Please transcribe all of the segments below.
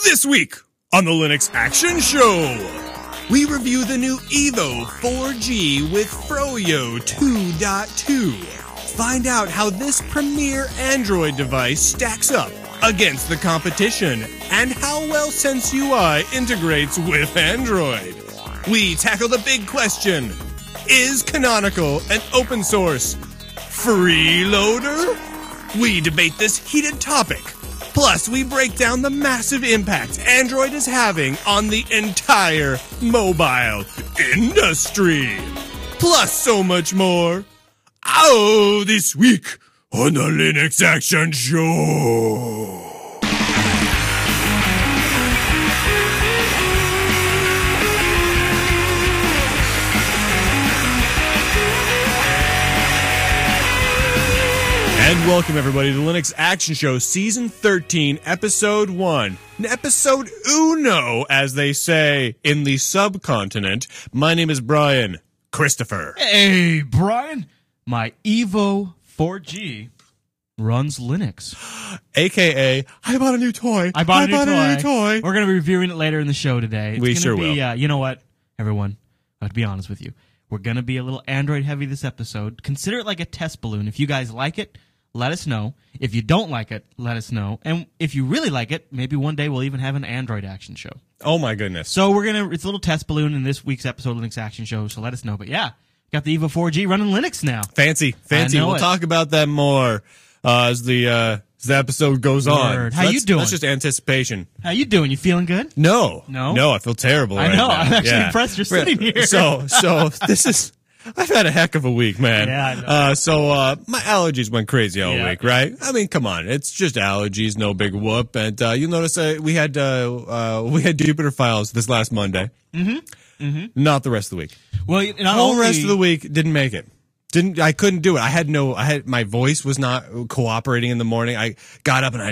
This week on the Linux Action Show, we review the new Evo 4G with Froyo 2.2. Find out how this premier Android device stacks up against the competition and how well Sense UI integrates with Android. We tackle the big question: is Canonical an open source freeloader? We debate this heated topic. Plus, we break down the massive impact Android is having on the entire mobile industry. Plus, so much more. Oh, this week on the Linux Action Show. And welcome, everybody, to the Linux Action Show, Season 13, Episode 1. Episode uno, as they say in the subcontinent. My name is Brian Christopher. Hey, Brian. My Evo 4G runs Linux. AKA, I bought a new toy. I bought a new toy. We're going to be reviewing it later in the show today. We sure will. You know what, everyone? I have to be honest with you. We're going to be a little Android heavy this episode. Consider it like a test balloon. If you guys like it, let us know. If you don't like it, let us know. And if you really like it, maybe one day we'll even have an Android action show. Oh my goodness. So it's a little test balloon in this week's episode of Linux Action Show, so let us know. But yeah, got the Evo 4G running Linux now. Fancy. We'll talk about that more as the episode goes on. How you doing? That's just anticipation. How you doing? You feeling good? No, I feel terrible right now. I'm actually impressed you're sitting here. So this is... I've had a heck of a week, man. Yeah, I know. So my allergies went crazy all week, right? I mean, come on. It's just allergies, no big whoop. And you'll notice we had Jupyter Files this last Monday. Mm-hmm. Not the rest of the week. Well, the whole rest of the week didn't make it. I couldn't do it. My voice was not cooperating in the morning. I got up and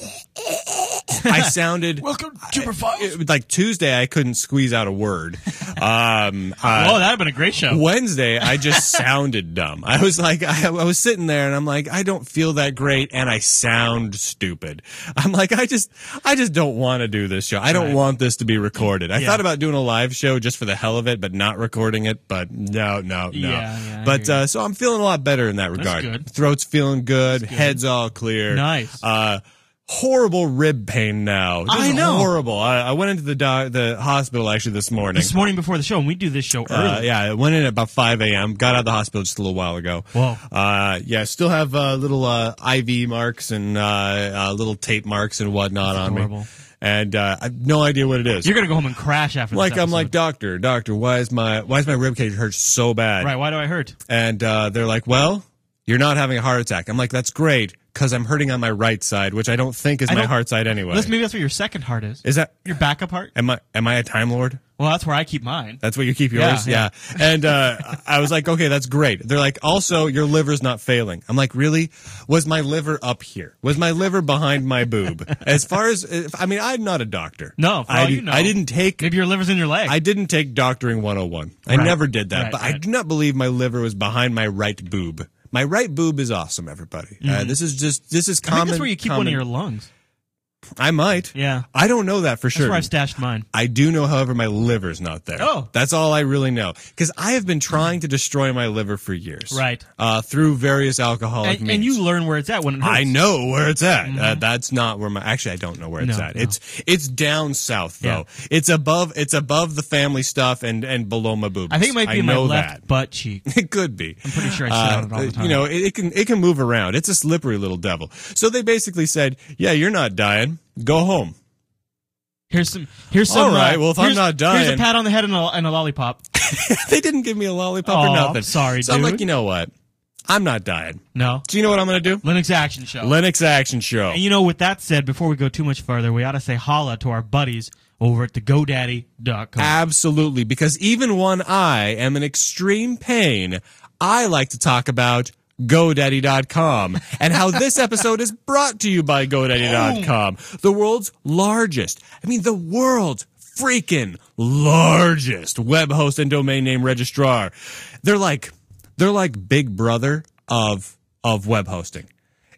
I sounded... Welcome to Jupyter Files. Like Tuesday, I couldn't squeeze out a word. That'd have been a great show. Wednesday, I just sounded dumb. I was like, I was sitting there and I'm like, I don't feel that great and I sound stupid. I'm like, I just don't want to do this show. I don't want this to be recorded. I thought about doing a live show just for the hell of it, but not recording it. But no. Yeah, but so I'm feeling a lot better in that regard. That's good. Throat's feeling good. Head's all clear. Nice. Horrible rib pain now. Just I know. Horrible. I went into the hospital actually this morning. This morning before the show, and we do this show early. I went in at about 5 a.m. Got out of the hospital just a little while ago. Whoa. Still have little IV marks and little tape marks and whatnot That's on horrible. me. And I have no idea what it is. You're gonna go home and crash after this episode. I'm like, doctor, why is my rib cage hurt so bad? Right, why do I hurt? And they're like, well, you're not having a heart attack. I'm like, that's great, because I'm hurting on my right side, which I don't think is my heart side anyway. Maybe that's what your second heart is. Is that your backup heart? Am I a Time Lord? Well, that's where I keep mine. That's where you keep yours? Yeah. And I was like, okay, that's great. They're like, also, your liver's not failing. I'm like, really? Was my liver up here? Was my liver behind my boob? As far as, I'm not a doctor. No, for all you know. I didn't take... Maybe your liver's in your leg. I didn't take Doctoring 101. I never did that. But I do not believe my liver was behind my right boob. My right boob is awesome, everybody. This is common. I think that's where you keep one of your lungs. I might. Yeah. I don't know that for sure. That's where I've stashed mine. I do know, however, my liver's not there. Oh. That's all I really know. Because I have been trying to destroy my liver for years. Right. Through various alcoholic means. And you learn where it's at when it hurts. I know where it's at. That's not where actually, I don't know where it's at. No. It's down south, though. Yeah. It's above the family stuff and below my boobs. I think it might be in my left butt cheek. It could be. I'm pretty sure I sit on it all the time. You know, it can move around. It's a slippery little devil. So they basically said, yeah, you're not dying. Go home. Here's some. All right. Well, if I'm not dying, here's a pat on the head and a lollipop. They didn't give me a lollipop or nothing. I'm sorry, so dude. I'm like, you know what? I'm not dying. No. Do you know what I'm going to do? Linux Action Show. Linux Action Show. And you know, with that said, before we go too much further, we ought to say holla to our buddies over at the GoDaddy.com. Absolutely, because even when I am in extreme pain, I like to talk about GoDaddy.com and how this episode is brought to you by GoDaddy.com, the world's largest, the world's freaking largest web host and domain name registrar. They're like Big Brother of web hosting.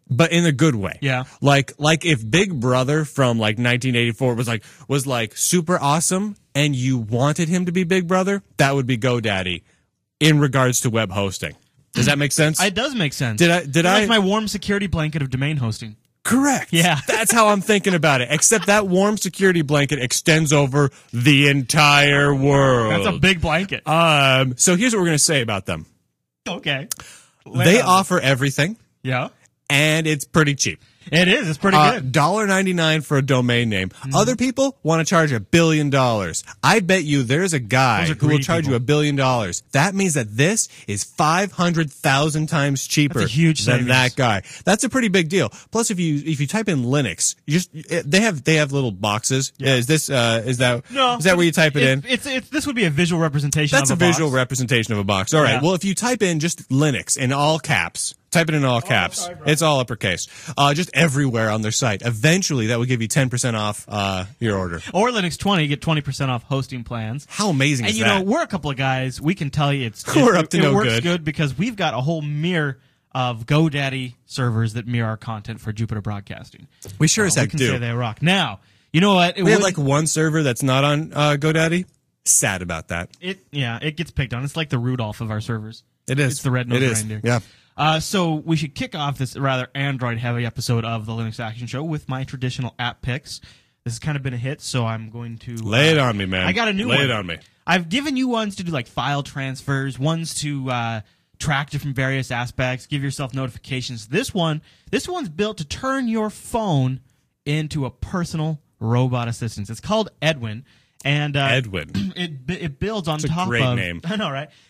but in a good way. Yeah. Like if Big Brother from like 1984 was like super awesome and you wanted him to be Big Brother, that would be GoDaddy in regards to web hosting. Does that make sense? It does make sense. Did I like my warm security blanket of domain hosting. Correct. Yeah. That's how I'm thinking about it. Except that warm security blanket extends over the entire world. That's a big blanket. So here's what we're going to say about them. Okay. They offer everything. Yeah. And it's pretty cheap. It is. It's pretty good. $1.99 for a domain name. Other people want to charge $1 billion. I bet you there's a guy who will charge you $1 billion. That means that this is 500,000 times cheaper That's a huge than savings. that guy. That's a pretty big deal. Plus, if you type in Linux, they have little boxes. Yeah. Is that No, where you type it in? This would be a visual representation. That's of a a visual box. representation of a box. All right. Yeah. Well, if you type in just Linux in all caps, type it in all caps. sorry, bro. It's all uppercase. Just everywhere on their site. Eventually, that will give you 10% off your order. Or Linux 20, get 20% off hosting plans. How amazing And is you that? know, we're a couple of guys. We can tell you We're up to it no works good. because we've got a whole mirror of GoDaddy servers that mirror our content for Jupiter Broadcasting. We sure as We heck can do. say they rock. Now, you know what? We have like one server that's not on GoDaddy. Sad about that. it gets picked on. It's like the Rudolph of our servers. It is. It's the red-nosed It is. reindeer. Yeah. So we should kick off this rather Android-heavy episode of the Linux Action Show with my traditional app picks. This has kind of been a hit, so I'm going to Lay it on me, man. I got a new one. Lay it on me. I've given you ones to do like file transfers, ones to track different various aspects, give yourself notifications. This one's built to turn your phone into a personal robot assistant. It's called Edwin. And Edwin. It builds on a top great of name. I know, right?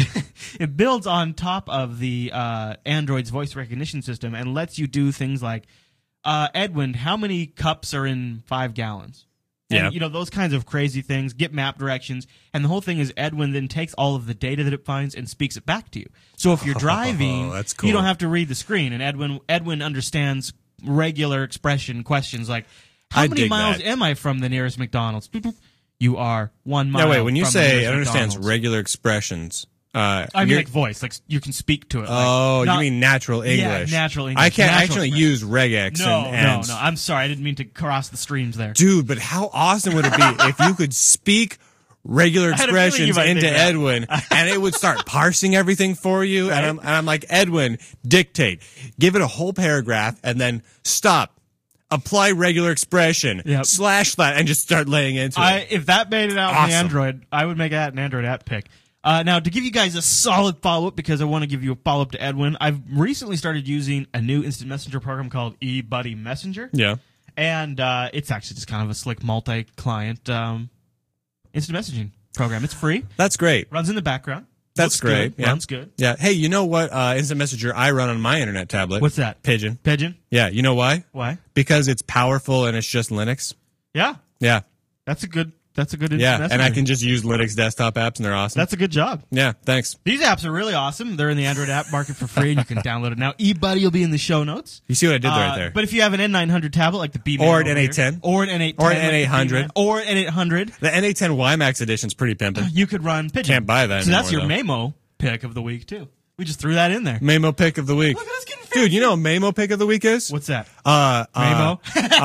It builds on top of the Android's voice recognition system and lets you do things like, Edwin, how many cups are in 5 gallons? And, Yeah. those kinds of crazy things, get map directions, and the whole thing is Edwin then takes all of the data that it finds and speaks it back to you. So if you're driving, that's cool. you don't have to read the screen, and Edwin understands regular expression questions like, how I many dig miles that. am I from the nearest McDonald's? You are 1 mile. No, wait. When you from the say nearest it understands McDonald's. regular expressions, I mean, you're- like voice, like you can speak to it. oh, like, not- you mean natural English? Yeah, natural English. I can't natural actually French. use regex. No, and no. I'm sorry, I didn't mean to cross the streams there. Dude, but how awesome would it be if you could speak regular had a feeling you expressions might into think that. Edwin and it would start parsing everything for you? Right. And I'm like, Edwin, dictate. Give it a whole paragraph and then stop. Apply regular expression. Yep. / that and just start laying into it. If that made it out on Awesome. the Android, I would make that an Android app pick. Now, to give you guys a solid follow-up, because I want to give you a follow-up to Edwin, I've recently started using a new instant messenger program called eBuddy Messenger. Yeah. And it's actually just kind of a slick multi-client instant messaging program. It's free. That's great. Runs in the background. That's Looks great. Good, Yeah. Runs good. Yeah. Hey, you know what instant messenger I run on my internet tablet? What's that? Pigeon. Pigeon? Yeah. You know why? Why? Because it's powerful and it's just Linux. Yeah. Yeah. That's a good instant Yeah. messenger. And I can just use Linux desktop apps and they're awesome. That's a good job. Yeah. Thanks. These apps are really awesome. They're in the Android app market for free, and you can download it now. eBuddy will be in the show notes. You see what I did right there? But if you have an N900 tablet like the B Or an N810. or an N810 Or an like the N800. B-Man, or an N800, The N810 WiMAX edition's pretty pimpin'. you could run Pigeon. Can't buy that So that's your anymore, Mamo pick of the week too. We just threw that in there. Mamo pick of the week. Look at us getting Dude, you know what Mamo pick of the week is? What's that? Mamo?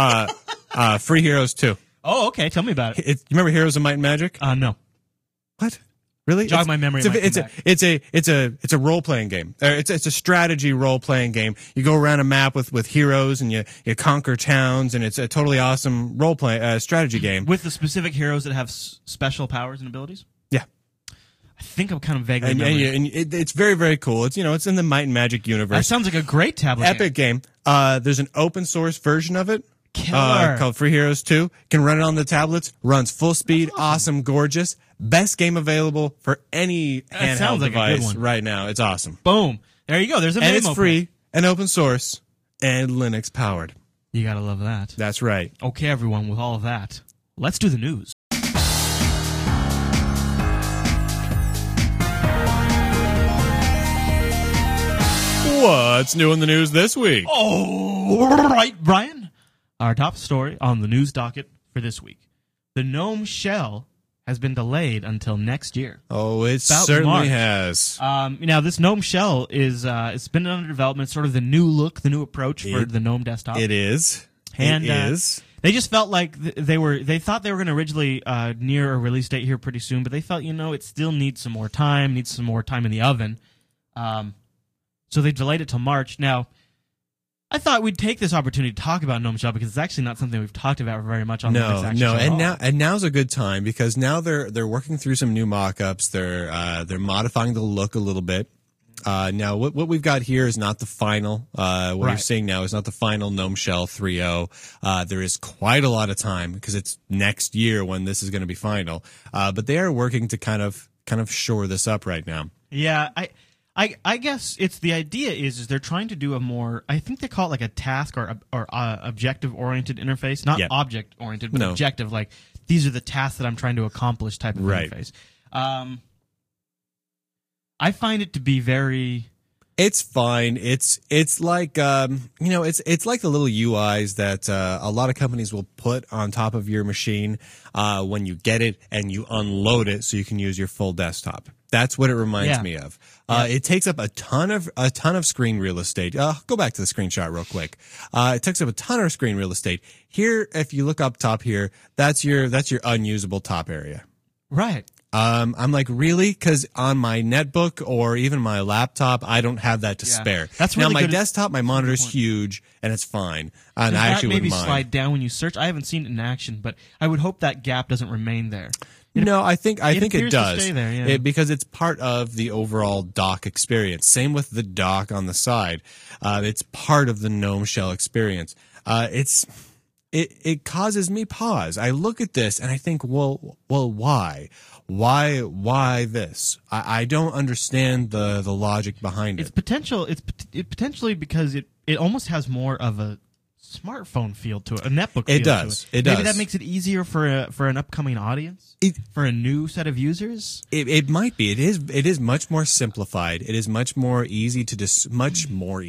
Mamo? Free Heroes 2. Oh, okay. Tell me about it. You remember Heroes of Might and Magic? No. What? Really? Jog my memory, It's it might a, come it's a role playing game. It's a strategy role playing game. You go around a map with heroes and you conquer towns, and it's a totally awesome role play strategy game. With the specific heroes that have special powers and abilities? Yeah. I think I'm kind of vaguely And remembering. it's very, very cool. It's it's in the Might and Magic That universe. sounds like a great tablet Epic game. There's an open source version of it. Killer. Called Free Heroes 2. Can run it on the tablets. Runs full speed. Awesome. Gorgeous. Best game available for any handheld sounds like a good device one. right now. It's awesome. Boom. There you go. There's a And it's Mamo free pick. and open source and Linux powered. You gotta love that. That's right. Okay, everyone, with all of that, let's do the news. What's new in the news this week? Oh, right, Brian. Our top story on the news docket for this week. The GNOME shell has been delayed until next year. Oh, it About certainly March. has. Now, this GNOME shell is it's been under development. It's sort of the new look, the new approach for the GNOME desktop. It is. And, it is. They just felt like they thought they were going to originally near a release date here pretty soon, but they felt it still needs some more time, needs some more time in the oven. So they delayed it till March. Now, I thought we'd take this opportunity to talk about GNOME Shell because it's actually not something we've talked about very much on the Linux Action Show at all. And now's a good time because now they're working through some new mock-ups. They're modifying the look a little bit. Now, what we've got here is not the final. What you're seeing now is not the final GNOME Shell 3.0. There is quite a lot of time because it's next year when this is going to be final. But they are working to kind of shore this up right now. Yeah, I guess it's the idea is they're trying to do a more, I think they call it like a task or objective oriented interface, not object oriented, but objective. Like these are the tasks that I'm trying to accomplish type of interface. I find it to be very. It's fine. It's like it's like the little UIs that a lot of companies will put on top of your machine when you get it and you unload it so you can use your full desktop. That's what it reminds me of. It takes up a ton of screen real estate. Go back to the screenshot real quick. It takes up a ton of screen real estate. Here, if you look up top here, that's your unusable top area. Right. I'm like, really? Because on my netbook or even my laptop, I don't have that to spare. That's really now my good. desktop, my monitor's huge and it's fine. And Does I that actually maybe wouldn't mind. slide down when you search? I haven't seen it in action, but I would hope that gap doesn't remain there. No, I think it appears does. to stay there, because it's part of the overall dock experience. Same with the dock on the side. It's part of the GNOME Shell experience. It causes me pause. I look at this and I think, well, why? Why this? I don't understand the logic behind it. It's potentially because it almost has more of a smartphone feel to it, a netbook feel It does. to it. Maybe that makes it easier for an upcoming audience, for a new set of users. It might be. It is much more simplified. It is much more easy to much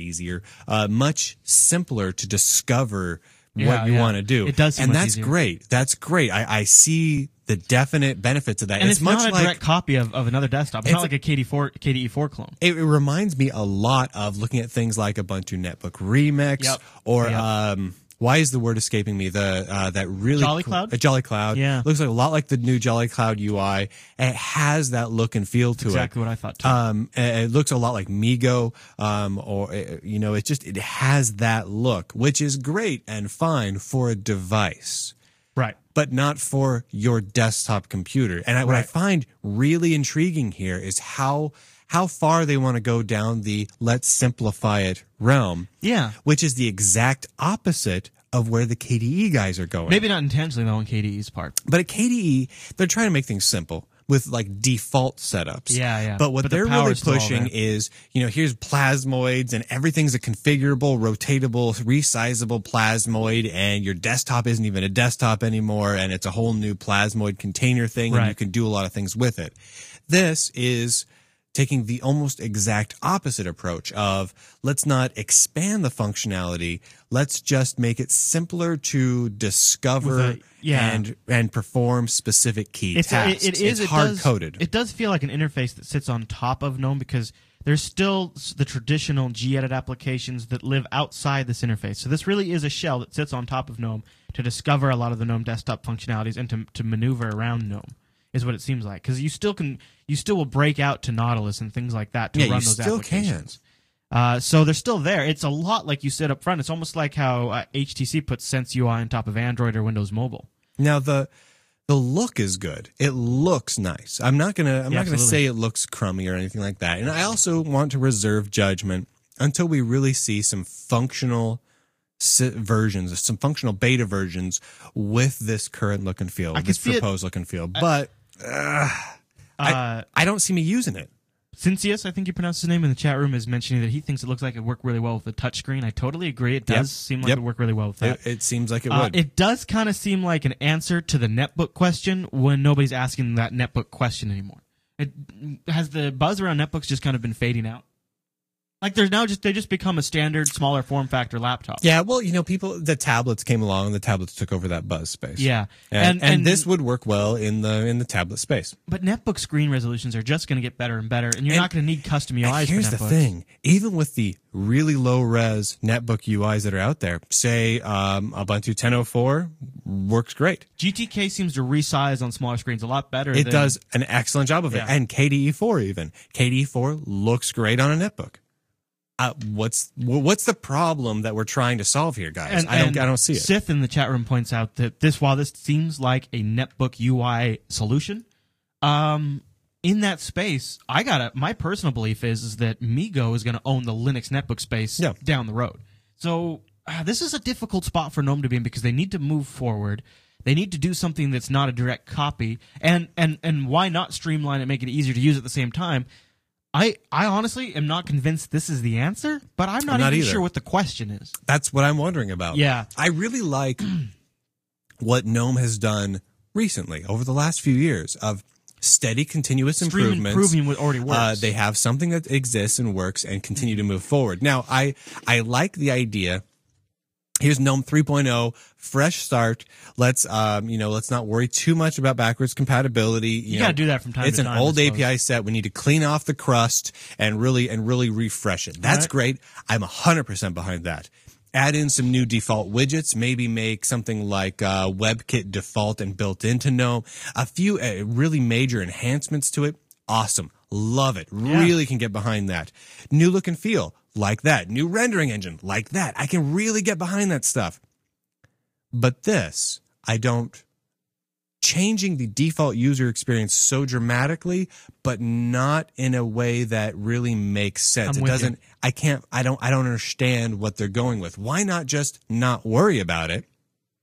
simpler to discover what you want to do. It does seem and much that's easier. great. That's great. I see the definite benefits of that. And it's much not a like, direct copy of another desktop. It's not like a KDE4 clone. It reminds me a lot of looking at things like Ubuntu Netbook Remix or why is the word escaping me? That really Jolly Cloud? Jolly Cloud. Yeah. Looks like a lot like the new Jolly Cloud UI. And it has that look and feel to it. Exactly what I thought too. It looks a lot like Migo, it has that look, which is great and fine for a device. Right. But not for your desktop computer. And what I find really intriguing here is how far they want to go down the let's simplify it realm. Yeah. Which is the exact opposite of where the KDE guys are going. Maybe not intentionally though on KDE's part. But at KDE, they're trying to make things simple with like default setups. Yeah. But what the they're power really is still all pushing there. is, here's plasmoids and everything's a configurable, rotatable, resizable plasmoid and your desktop isn't even a desktop anymore and it's a whole new plasmoid container thing and you can do a lot of things with it. This is taking the almost exact opposite approach of let's not expand the functionality, let's just make it simpler to discover and perform specific key tasks. It's hard-coded. It does feel like an interface that sits on top of GNOME because there's still the traditional gedit applications that live outside this interface. So this really is a shell that sits on top of GNOME to discover a lot of the GNOME desktop functionalities and to maneuver around GNOME. Is what it seems like because you still will break out to Nautilus and things like that to run those applications. So they're still there. It's a lot like you said up front. It's almost like how HTC puts Sense UI on top of Android or Windows Mobile. Now the look is good. It looks nice. I'm not gonna say it looks crummy or anything like that. And I also want to reserve judgment until we really see some functional versions, some functional beta versions with this current look and feel, this proposed look and feel. But I don't see me using it. Cincius, I think you pronounced his name in the chat room, is mentioning that he thinks it looks like it worked really well with the touchscreen. I totally agree. It does seem like it worked really well with that. It seems like it would. It does kind of seem like an answer to the netbook question when nobody's asking that netbook question anymore. Has the buzz around netbooks just kind of been fading out? Like they just become a standard smaller form factor laptop. Yeah, well, the tablets came along, and the tablets took over that buzz space. Yeah, and this would work well in the tablet space. But netbook screen resolutions are just going to get better and better, and you're not going to need custom UIs. Here's for the netbooks. thing: even with the really low res netbook UIs that are out there, say Ubuntu 10.04 works great. GTK seems to resize on smaller screens a lot better. It does an excellent job of it, and KDE 4 even. KDE 4 looks great on a netbook. What's the problem that we're trying to solve here, guys? I don't see it. Sith in the chat room points out that while this seems like a netbook UI solution, in that space, my personal belief is that MeeGo is going to own the Linux netbook space down the road. So this is a difficult spot for GNOME to be in because they need to move forward. They need to do something that's not a direct copy, and why not streamline it, make it easier to use at the same time? I honestly am not convinced this is the answer, but I'm not even sure what the question is. That's what I'm wondering about. Yeah. I really like what GNOME has done recently, over the last few years, of steady, continuous improvements. Improving what already works. They have something that exists and works and continue to move forward. Now, I like the idea. Here's GNOME 3.0, fresh start. Let's not worry too much about backwards compatibility. You got to do that from time to time. It's an old API set. We need to clean off the crust and really refresh it. That's great. I'm 100% behind that. Add in some new default widgets. Maybe make something like WebKit default and built into GNOME. A few really major enhancements to it. Awesome. Love it. Really can get behind that. New look and feel. Like that. New rendering engine. Like that. I can really get behind that stuff. But this, I don't. Changing the default user experience so dramatically, but not in a way that really makes sense. It doesn't. I don't understand what they're going with. Why not just not worry about it?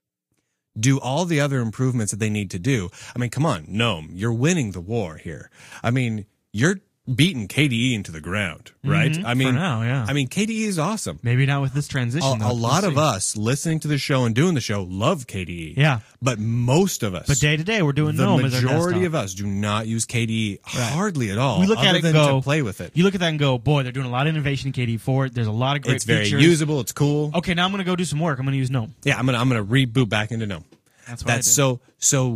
Do all the other improvements that they need to do. I mean, come on, GNOME, you're winning the war here. I mean, you're beating KDE into the ground, right? Mm-hmm. I mean, for now, yeah. I mean, KDE is awesome. Maybe not with this transition. A lot of us listening to the show and doing the show love KDE. Yeah. But most of us. But day to day, we're doing GNOME as our desktop. The majority of us do not use KDE hardly at all. We look at it and go, to play with it. You look at that and go, boy, they're doing a lot of innovation in KDE 4. There's a lot of great features. It's very usable. It's cool. Okay, now I'm going to go do some work. I'm going to use GNOME. Yeah, I'm going to reboot back into GNOME. That's what I did. So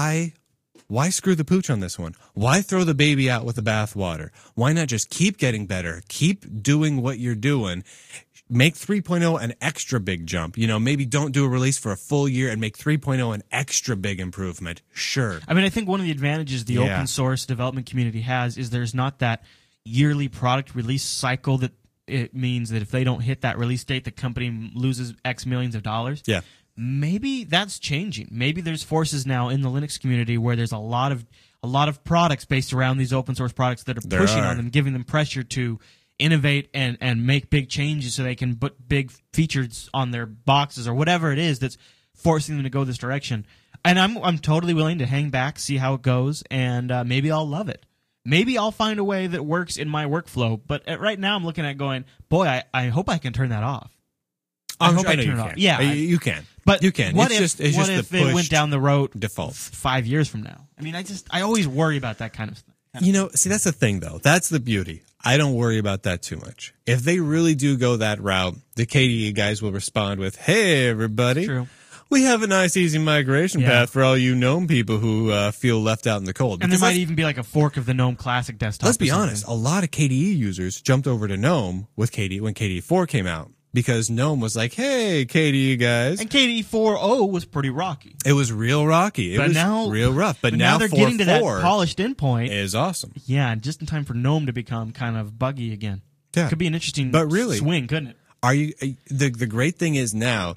why screw the pooch on this one? Why throw the baby out with the bathwater? Why not just keep getting better? Keep doing what you're doing. Make 3.0 an extra big jump. Maybe don't do a release for a full year and make 3.0 an extra big improvement. Sure. I mean, I think one of the advantages the open source development community has is there's not that yearly product release cycle that it means that if they don't hit that release date, the company loses X millions of dollars. Yeah. Maybe that's changing. Maybe there's forces now in the Linux community where there's a lot of products based around these open source products that are pushing on them, giving them pressure to innovate and make big changes so they can put big features on their boxes or whatever it is that's forcing them to go this direction. And I'm totally willing to hang back, see how it goes, and maybe I'll love it. Maybe I'll find a way that works in my workflow. But right now I'm looking at going, boy, I hope I can turn that off. I hope I turn it off. Yeah, you can. But you can. What it's if just it went down the road default 5 years from now? I mean, I always worry about that kind of thing. See, that's the thing, though. That's the beauty. I don't worry about that too much. If they really do go that route, the KDE guys will respond with, "Hey, everybody, True. We have a nice, easy migration path for all you GNOME people who feel left out in the cold." And there might even be like a fork of the GNOME Classic desktop. Let's be honest. A lot of KDE users jumped over to GNOME with KDE when KDE 4 came out. Because GNOME was like, hey, KDE guys. And KDE 4.0 was pretty rocky. It was real rocky. It was real rough. But now they're getting to that polished endpoint. Is awesome. Yeah, just in time for GNOME to become kind of buggy again. Yeah. Could be an interesting swing, couldn't it? The great thing is now,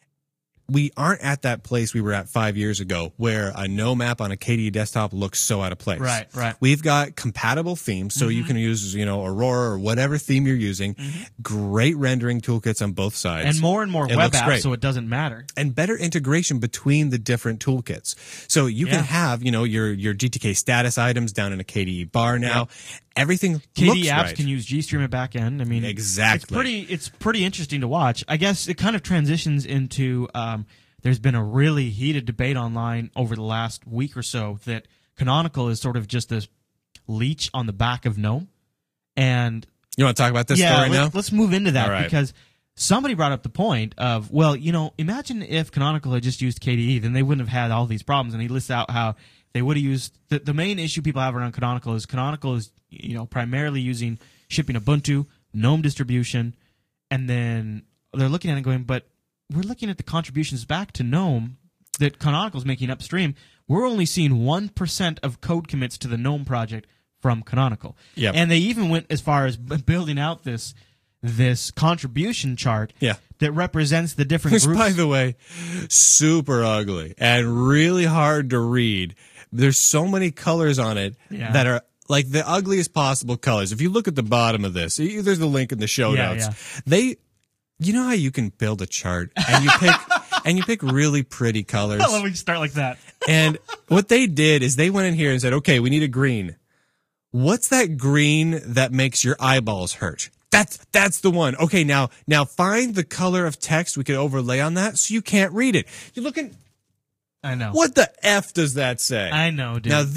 we aren't at that place we were at 5 years ago where a GNOME app on a KDE desktop looks so out of place. Right. We've got compatible themes, so you can use, Aurora or whatever theme you're using. Great rendering toolkits on both sides. And more web apps, so it doesn't matter. And better integration between the different toolkits. So you can have, your GTK status items down in a KDE bar now. Yep. Everything KDE looks apps right. can use GStream at back end. I mean, exactly. It's pretty interesting to watch. I guess it kind of transitions into. There's been a really heated debate online over the last week or so that Canonical is sort of just this leech on the back of GNOME, and You want to talk about this story now? Let's move into that All right. because somebody brought up the point of, well, imagine if Canonical had just used KDE, then they wouldn't have had all these problems. And he lists out how they would have used the main issue people have around Canonical is primarily shipping Ubuntu, GNOME distribution, and then they're looking at it going, but we're looking at the contributions back to GNOME that Canonical is making upstream. We're only seeing 1% of code commits to the GNOME project from Canonical. Yep. And they even went as far as building out this contribution chart that represents the different Which, groups. by the way, super ugly and really hard to read. There's so many colors on it that are like the ugliest possible colors. If you look at the bottom of this, there's the link in the show notes. You know how you can build a chart and you pick really pretty colors. Let me start like that. And what they did is they went in here and said, okay, we need a green. What's that green that makes your eyeballs hurt? That's the one. Okay, now find the color of text we could overlay on that so you can't read it. You're looking. I know. What the F does that say? I know, dude. Now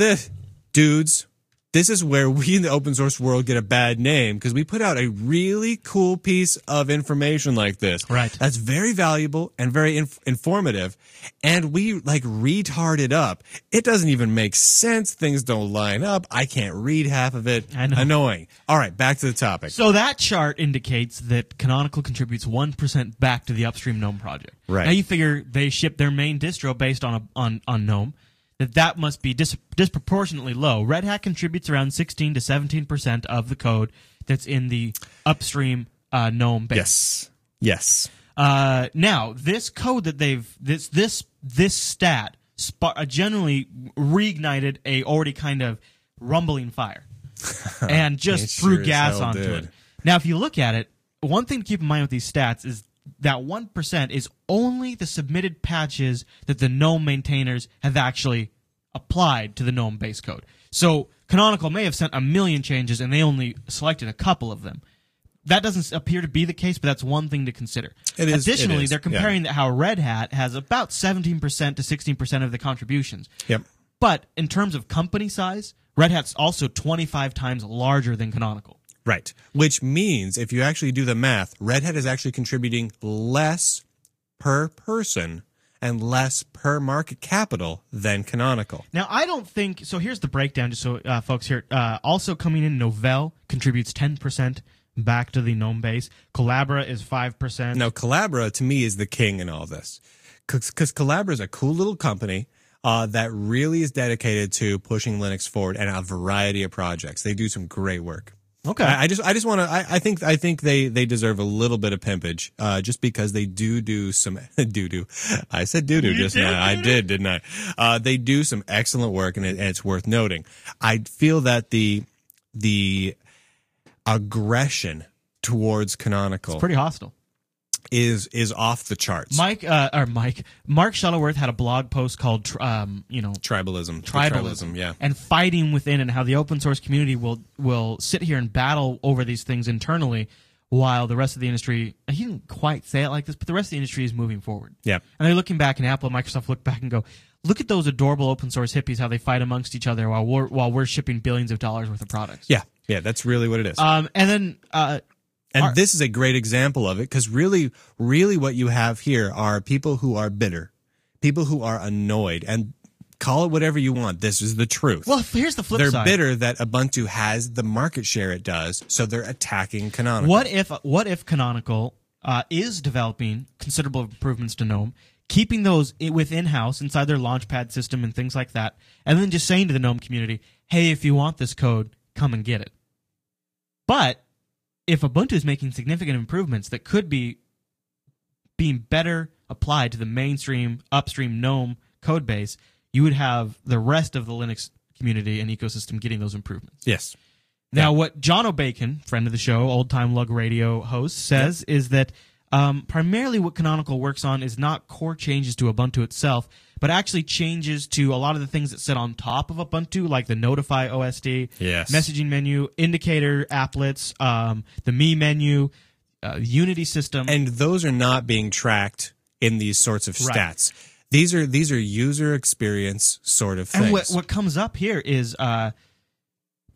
this is where we in the open source world get a bad name because we put out a really cool piece of information like this. Right. That's very valuable and very informative. And we retard it up. It doesn't even make sense. Things don't line up. I can't read half of it. I know. Annoying. All right, back to the topic. So that chart indicates that Canonical contributes 1% back to the upstream GNOME project. Right. Now you figure they ship their main distro based on GNOME. That must be disproportionately low. Red Hat contributes around 16 to 17% of the code that's in the upstream GNOME base. Yes. Now, this code that this stat generally reignited a already kind of rumbling fire and just threw gas onto it. Now, if you look at it, one thing to keep in mind with these stats is that 1% is only the submitted patches that the GNOME maintainers have actually applied to the GNOME base code. So Canonical may have sent 1 million changes and they only selected a couple of them. That doesn't appear to be the case, but that's one thing to consider. Additionally, they're comparing how Red Hat has about 17% to 16% of the contributions. Yep. But in terms of company size, Red Hat's also 25 times larger than Canonical. Right. Which means if you actually do the math, Red Hat is actually contributing less per person and less per market capital than Canonical. Now, I don't think... So here's the breakdown, just so folks here. Also coming in, Novell contributes 10% back to the GNOME base. Collabora is 5%. Now, Collabora, to me, is the king in all this. Because Collabora is a cool little company that really is dedicated to pushing Linux forward and a variety of projects. They do some great work. Okay. I just want to. I think they deserve a little bit of pimpage, just because they do some doo-doo. I said doo-doo just now. I did, didn't I? They do some excellent work, and it's worth noting. I feel that the aggression towards Canonical It's pretty hostile. is off the charts. Mark Shuttleworth had a blog post called Tribalism, yeah. and fighting within, and how the open source community will sit here and battle over these things internally while the rest of the industry, he didn't quite say it like this, but the rest of the industry is moving forward. Yeah. And they're looking back, and Apple and Microsoft look back and go, look at those adorable open source hippies, how they fight amongst each other while we're shipping billions of dollars worth of products. Yeah, that's really what it is. And then this is a great example of it, because really what you have here are people who are bitter, people who are annoyed, and call it whatever you want. This is the truth. Well, here's the flip They're side. bitter that Ubuntu has the market share it does, so they're attacking Canonical. What if Canonical is developing considerable improvements to GNOME, keeping those in-house inside their Launchpad system and things like that, and then just saying to the GNOME community, hey, if you want this code, come and get it. But if Ubuntu is making significant improvements that could be being better applied to the mainstream, upstream GNOME code base, you would have the rest of the Linux community and ecosystem getting those improvements. Yes. Now, what John O'Bacon, friend of the show, old-time Lug Radio host, says is that primarily what Canonical works on is not core changes to Ubuntu itself, but actually changes to a lot of the things that sit on top of Ubuntu, like the Notify OSD, yes, messaging menu, indicator applets, the Me menu, Unity system. And those are not being tracked in these sorts of stats. Right. These are user experience sort of things. And what comes up here is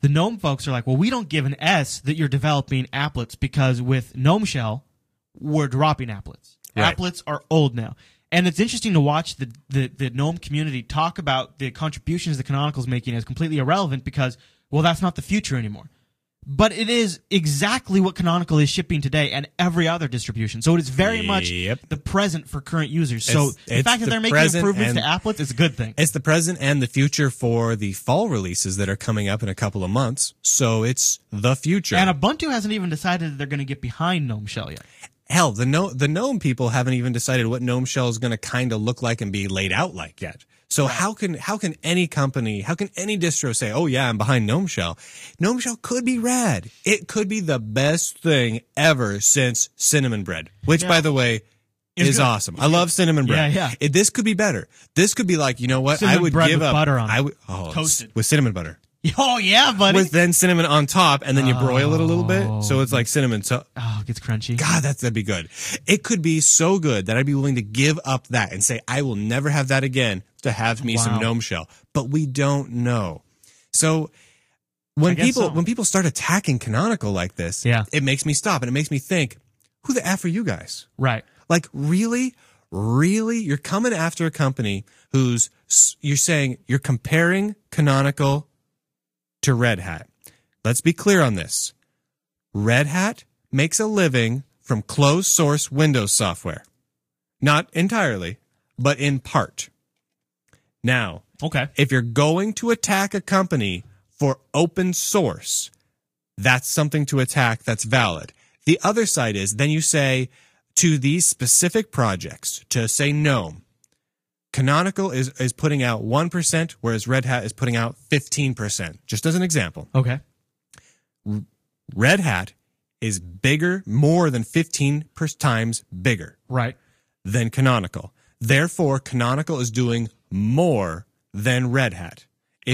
the GNOME folks are like, well, we don't give an S that you're developing applets because with GNOME Shell, we're dropping applets. Right. Applets are old now. And it's interesting to watch the GNOME community talk about the contributions that Canonical's making as completely irrelevant because, well, that's not the future anymore. But it is exactly what Canonical is shipping today and every other distribution. So it is very much the present for current users. So the fact that they're making improvements to applets is a good thing. It's the present and the future for the fall releases that are coming up in a couple of months. So it's the future. And Ubuntu hasn't even decided that they're going to get behind GNOME Shell yet. Hell, the GNOME people haven't even decided what GNOME Shell is going to kind of look like and be laid out like yet. So how can any company, how can any distro say, oh yeah, I'm behind GNOME Shell? GNOME Shell could be rad. It could be the best thing ever since Cinnamon Bread, which by the way is good. awesome. I love Cinnamon Bread. Yeah. This could be better. This could be like, you know what? Cinnamon I would bread give with up butter on it. I would Toasted. with cinnamon butter. Oh yeah, buddy. With then cinnamon on top, and then you broil it a little bit, so it's like cinnamon. So it gets crunchy. God, that'd be good. It could be so good that I'd be willing to give up that and say I will never have that again to have me some GNOME Shell. But we don't know. So when people start attacking Canonical like this, it makes me stop and it makes me think, who the F are you guys? Right. Like really, you're coming after a company you're saying you're comparing Canonical to Red Hat. Let's be clear on this. Red Hat makes a living from closed source Windows software. Not entirely, but in part. Now, if you're going to attack a company for open source, that's something to attack that's valid. The other side is then you say to these specific projects, to say GNOME, Canonical is putting out 1%, whereas Red Hat is putting out 15%. Just as an example. Okay. Red Hat is bigger, more than 15 times bigger. Right. Than Canonical. Therefore, Canonical is doing more than Red Hat.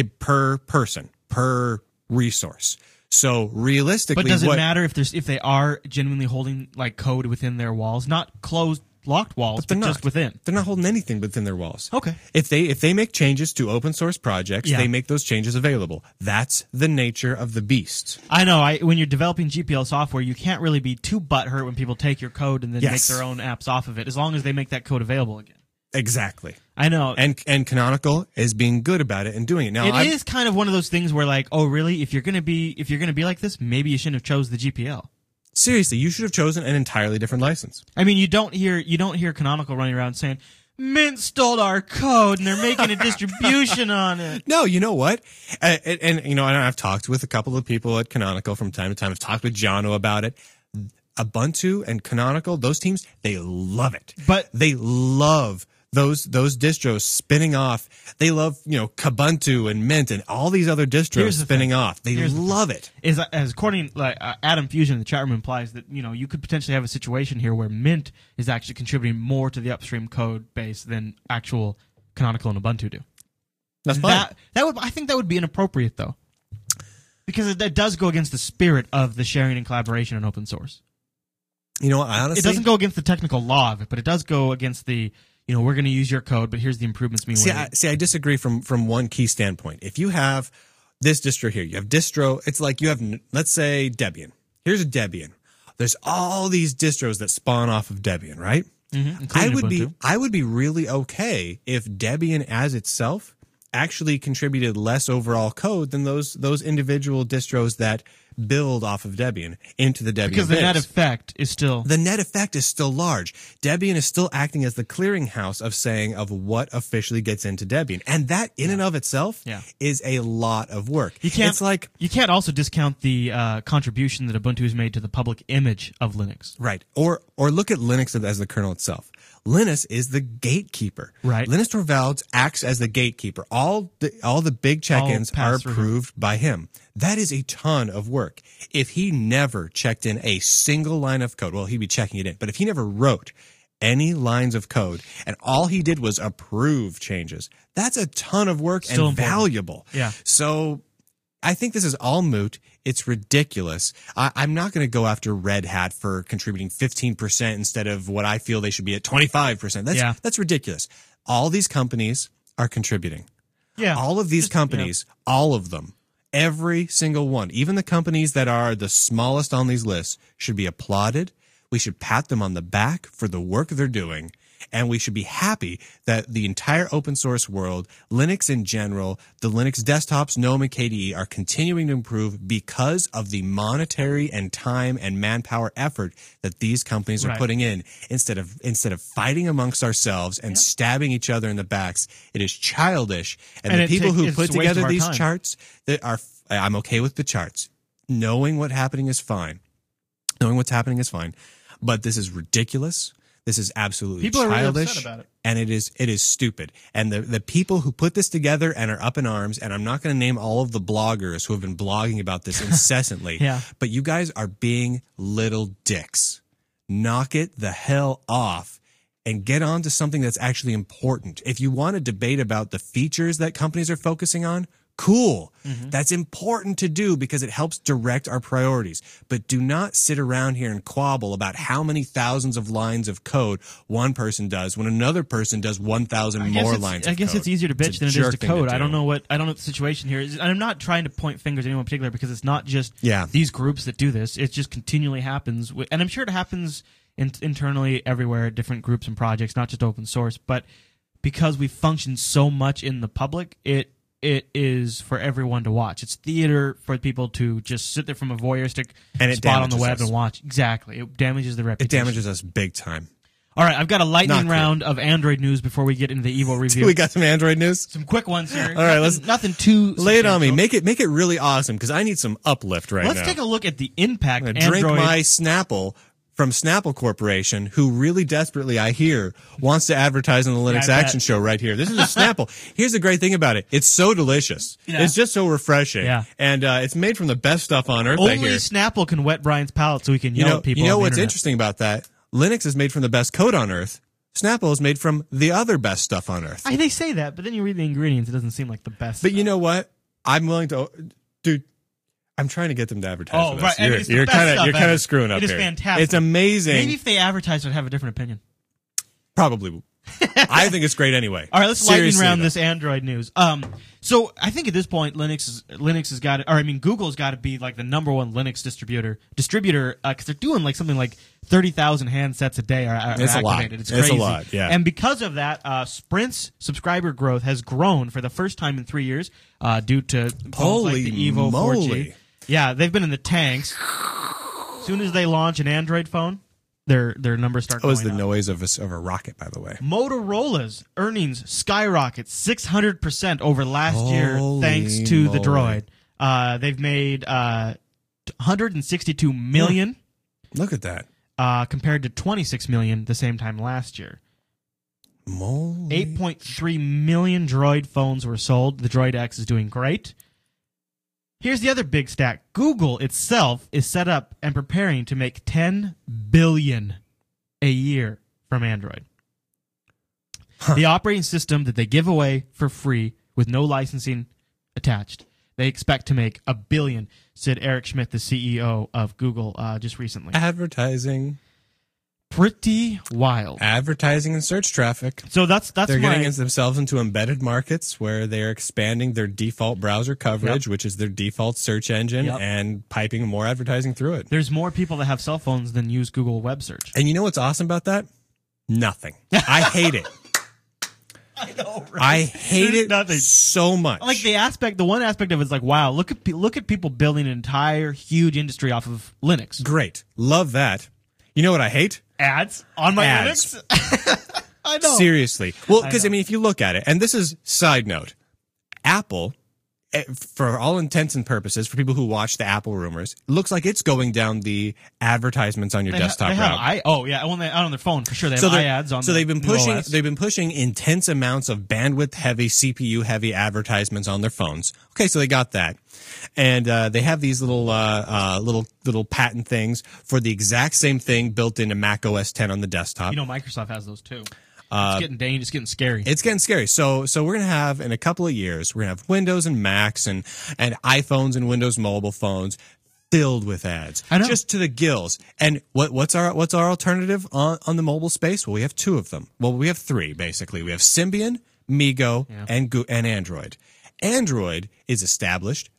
Per person, per resource. So realistically, but does it matter if they are genuinely holding like code within their walls, not closed, locked walls, but just within? They're not holding anything within their walls. Okay. If they make changes to open source projects, they make those changes available. That's the nature of the beast. I know. When you're developing GPL software, you can't really be too butthurt when people take your code and then make their own apps off of it, as long as they make that code available again. Exactly. I know. And Canonical is being good about it and doing it. Now it is kind of one of those things where like, oh really? If you're gonna be like this, maybe you shouldn't have chose the GPL. Seriously, you should have chosen an entirely different license. I mean, you don't hear Canonical running around saying, Mint stole our code and they're making a distribution on it. No, you know what? And you know, I've talked with a couple of people at Canonical from time to time. I've talked with Jono about it. Ubuntu and Canonical, those teams, they love it. But they love those distros spinning off. They love, Kubuntu and Mint and all these other distros spinning off. They love it. As according, Adam Fusion in the chat room implies that, you could potentially have a situation here where Mint is actually contributing more to the upstream code base than actual Canonical and Ubuntu do. That's fine. I think that would be inappropriate though. Because that does go against the spirit of the sharing and collaboration in open source. You know what, I honestly... It doesn't go against the technical law of it, but it does go against the... we're going to use your code, but here's the improvements. I disagree from one key standpoint. If you have this distro here, you have distro, it's like you have, let's say, Debian. Here's a Debian. There's all these distros that spawn off of Debian, right? Mm-hmm, I would be really okay if Debian as itself actually contributed less overall code than those individual distros that build off of Debian into the Debian because the net effect is still large. Debian is still acting as the clearinghouse of what officially gets into Debian, and that in and of itself is a lot of work. You can't also discount the contribution that Ubuntu has made to the public image of Linux, right? Or look at Linux as the kernel itself. Linus is the gatekeeper. Right. Linus Torvalds acts as the gatekeeper. All the big check-ins are approved by him. That is a ton of work. If he never checked in a single line of code, well, he'd be checking it in, but if he never wrote any lines of code and all he did was approve changes, that's a ton of work and valuable. Yeah. So I think this is all moot. It's ridiculous. I'm not going to go after Red Hat for contributing 15% instead of what I feel they should be at 25%. That's ridiculous. All these companies are contributing. Yeah. All of these companies, all of them, Every single one, even the companies that are the smallest on these lists, should be applauded. We should pat them on the back for the work they're doing. And we should be happy that the entire open source world, Linux in general, the Linux desktops, GNOME and KDE are continuing to improve because of the monetary and time and manpower effort that these companies are putting in. Instead of fighting amongst ourselves and stabbing each other in the backs, it is childish. And the people who put together these charts, that are, I'm okay with the charts. Knowing what's happening is fine. But this is ridiculous. This is absolutely childish, are really upset about it. And it is stupid. And the people who put this together and are up in arms, and I'm not going to name all of the bloggers who have been blogging about this incessantly, but you guys are being little dicks. Knock it the hell off and get on to something that's actually important. If you want to debate about the features that companies are focusing on, cool. That's important to do because it helps direct our priorities. But do not sit around here and quabble about how many thousands of lines of code one person does when another person does 1,000 more lines of code. I guess it's easier to bitch than it is to code. I don't know what the situation here is. I'm not trying to point fingers at anyone in particular because it's not just these groups that do this. It just continually happens. And I'm sure it happens internally everywhere, different groups and projects, not just open source. But because we function so much in the public, it is for everyone to watch. It's theater for people to just sit there from a voyeuristic spot on the web and watch. Exactly. It damages the reputation. It damages us big time. All right, I've got a lightning round of Android news before we get into the Evo review. We got some Android news? Some quick ones here. All right, nothing too lay it on me. Make it really awesome because I need some uplift right now. Let's take a look at the impact Android... drink my Snapple from Snapple Corporation, who really desperately, I hear, wants to advertise on the Linux Action Show right here. This is a Snapple. Here's the great thing about it. It's so delicious. Yeah. It's just so refreshing. Yeah. And it's made from the best stuff on earth, Only I hear. Snapple can wet Brian's palate so he can yell at people. You know what's interesting about that? Linux is made from the best code on earth. Snapple is made from the other best stuff on earth. They say that, but then you read the ingredients, it doesn't seem like the best But stuff. You know what? I'm willing to... Dude... I'm trying to get them to advertise. Oh, right. You're kind of screwing up here. It is fantastic. It's amazing. Maybe if they advertised, I'd have a different opinion. Probably. I think it's great anyway. All right, let's lightning round this Android news. So I think at this point, Linux has got, Google's got to be like the #1 Linux distributor, because they're doing like something like 30,000 handsets a day are it's activated. A lot. It's crazy. It's a lot. Yeah. And because of that, Sprint's subscriber growth has grown for the first time in 3 years, due to phones like the Evo 4G. Yeah, they've been in the tanks. As soon as they launch an Android phone, their numbers start going up. That was the noise of a rocket, by the way. Motorola's earnings skyrocket 600% over last year thanks to the Droid. They've made $162 million. Look at that. Compared to $26 million the same time last year. 8.3 million Droid phones were sold. The Droid X is doing great. Here's the other big stat. Google itself is set up and preparing to make $10 billion a year from Android. The operating system that they give away for free with no licensing attached, they expect to make $1 billion, said Eric Schmidt, the CEO of Google, just recently. Advertising. Pretty wild. Advertising and search traffic. So they're getting themselves into embedded markets where they're expanding their default browser coverage, which is their default search engine, and piping more advertising through it. There's more people that have cell phones than use Google web search. And you know what's awesome about that? Nothing. I hate it. I know, right? I hate it so much. Like the one aspect of it is like, wow, look at people building an entire huge industry off of Linux. Great. Love that. You know what I hate? Ads on my Linux? I know. Seriously. Well, because, if you look at it, and this is side note, Apple, for all intents and purposes, for people who watch the Apple rumors, looks like it's going down the advertisements on your desktop route. On their phone, for sure. They have iAds on they've been pushing intense amounts of bandwidth-heavy, CPU-heavy advertisements on their phones. Okay, so they got that. And they have these little patent things for the exact same thing built into Mac OS X on the desktop. Microsoft has those too. It's getting dangerous. It's getting scary. It's getting scary. So we're gonna have, in a couple of years, we're gonna have Windows and Macs and iPhones and Windows mobile phones filled with ads, just to the gills. And what's our alternative on the mobile space? Well, we have two of them. Well, we have three basically. We have Symbian, MeeGo, and Android. Android is established,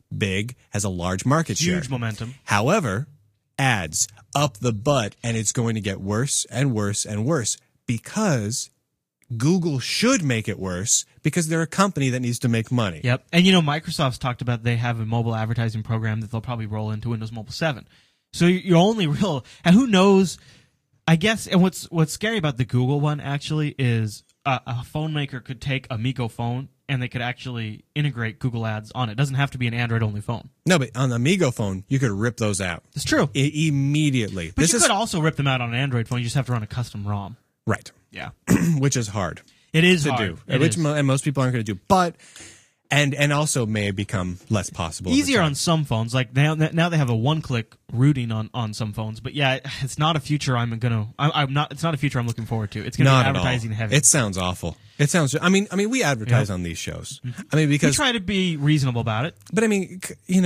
big, has a large market share. Huge momentum. However, ads up the butt, and it's going to get worse and worse and worse because Google should make it worse because they're a company that needs to make money. Yep. And Microsoft's talked about they have a mobile advertising program that they'll probably roll into Windows Mobile 7. So your only real, and who knows, I guess, and what's scary about the Google one actually is a phone maker could take a Migo phone and they could actually integrate Google Ads on it. It doesn't have to be an Android-only phone. No, but on the Migo phone, you could rip those out. It's true. Immediately. But you could also rip them out on an Android phone. You just have to run a custom ROM. Right. Yeah. Which is hard. It is to hard. do. And most people aren't going to do. But and also may become less possible. Easier on some phones. Like now they have a one-click routing on some phones. But yeah, it's not a future I'm not. It's not a future I'm looking forward to. It's going to be advertising heavy. It sounds awful. It sounds. I mean, we advertise on these shows. I mean, because we try to be reasonable about it. But I mean,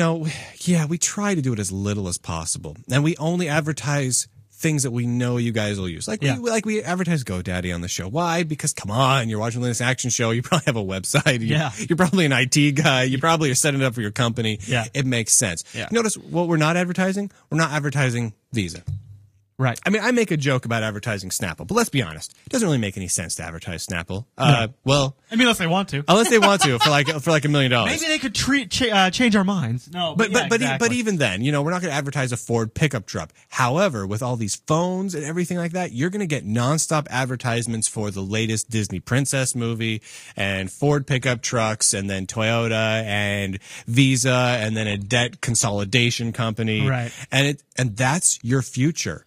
we try to do it as little as possible, and we only advertise things that we know you guys will use. We advertise GoDaddy on the show. Why? Because come on, you're watching Linux Action Show. You probably have a website. You're probably an IT guy. You probably are setting it up for your company. Yeah. It makes sense. Yeah. Notice what we're not advertising? We're not advertising Visa. Right. I mean, I make a joke about advertising Snapple, but let's be honest. It doesn't really make any sense to advertise Snapple. Well, I mean, unless they want to. Unless they want to for like $1 million. Maybe they could change our minds. No, but even then, we're not going to advertise a Ford pickup truck. However, with all these phones and everything like that, you're going to get nonstop advertisements for the latest Disney princess movie and Ford pickup trucks, and then Toyota and Visa, and then a debt consolidation company. Right. And that's your future.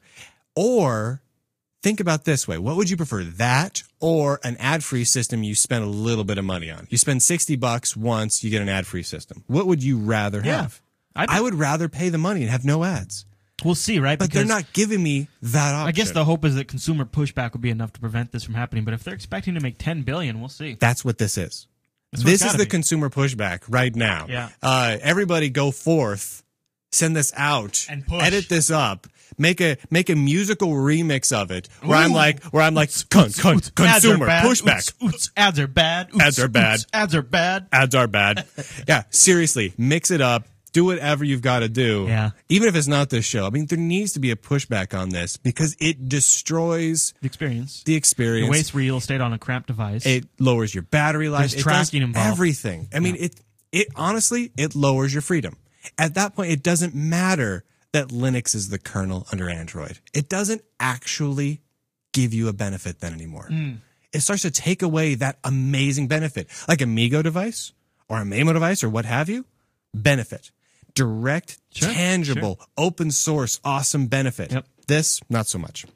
Or think about this way. What would you prefer, that or an ad-free system you spend a little bit of money on? You spend $60 once, you get an ad-free system. What would you rather have? I would rather pay the money and have no ads. We'll see, right? But they're not giving me that option. I guess the hope is that consumer pushback would be enough to prevent this from happening. But if they're expecting to make $10 billion, we'll see. That's what this is. This is the consumer pushback right now. Yeah. Everybody go forth, send this out, and push. Edit this up. Make a musical remix of it where I'm like consumer pushback. Ads are bad. Ads are bad. Ads are bad. Ads are bad. Yeah, seriously, mix it up. Do whatever you've got to do. Yeah. Even if it's not this show. I mean, there needs to be a pushback on this because it destroys the experience. It wastes real estate on a cramped device. It lowers your battery life. There's tracking involved. Everything. I mean, it honestly, it lowers your freedom. At that point, it doesn't matter that Linux is the kernel under Android. It doesn't actually give you a benefit then anymore. It starts to take away that amazing benefit. Like a Migo device or a Maimo device or what have you. Benefit. Direct, tangible, open source, awesome benefit. Yep. This, not so much.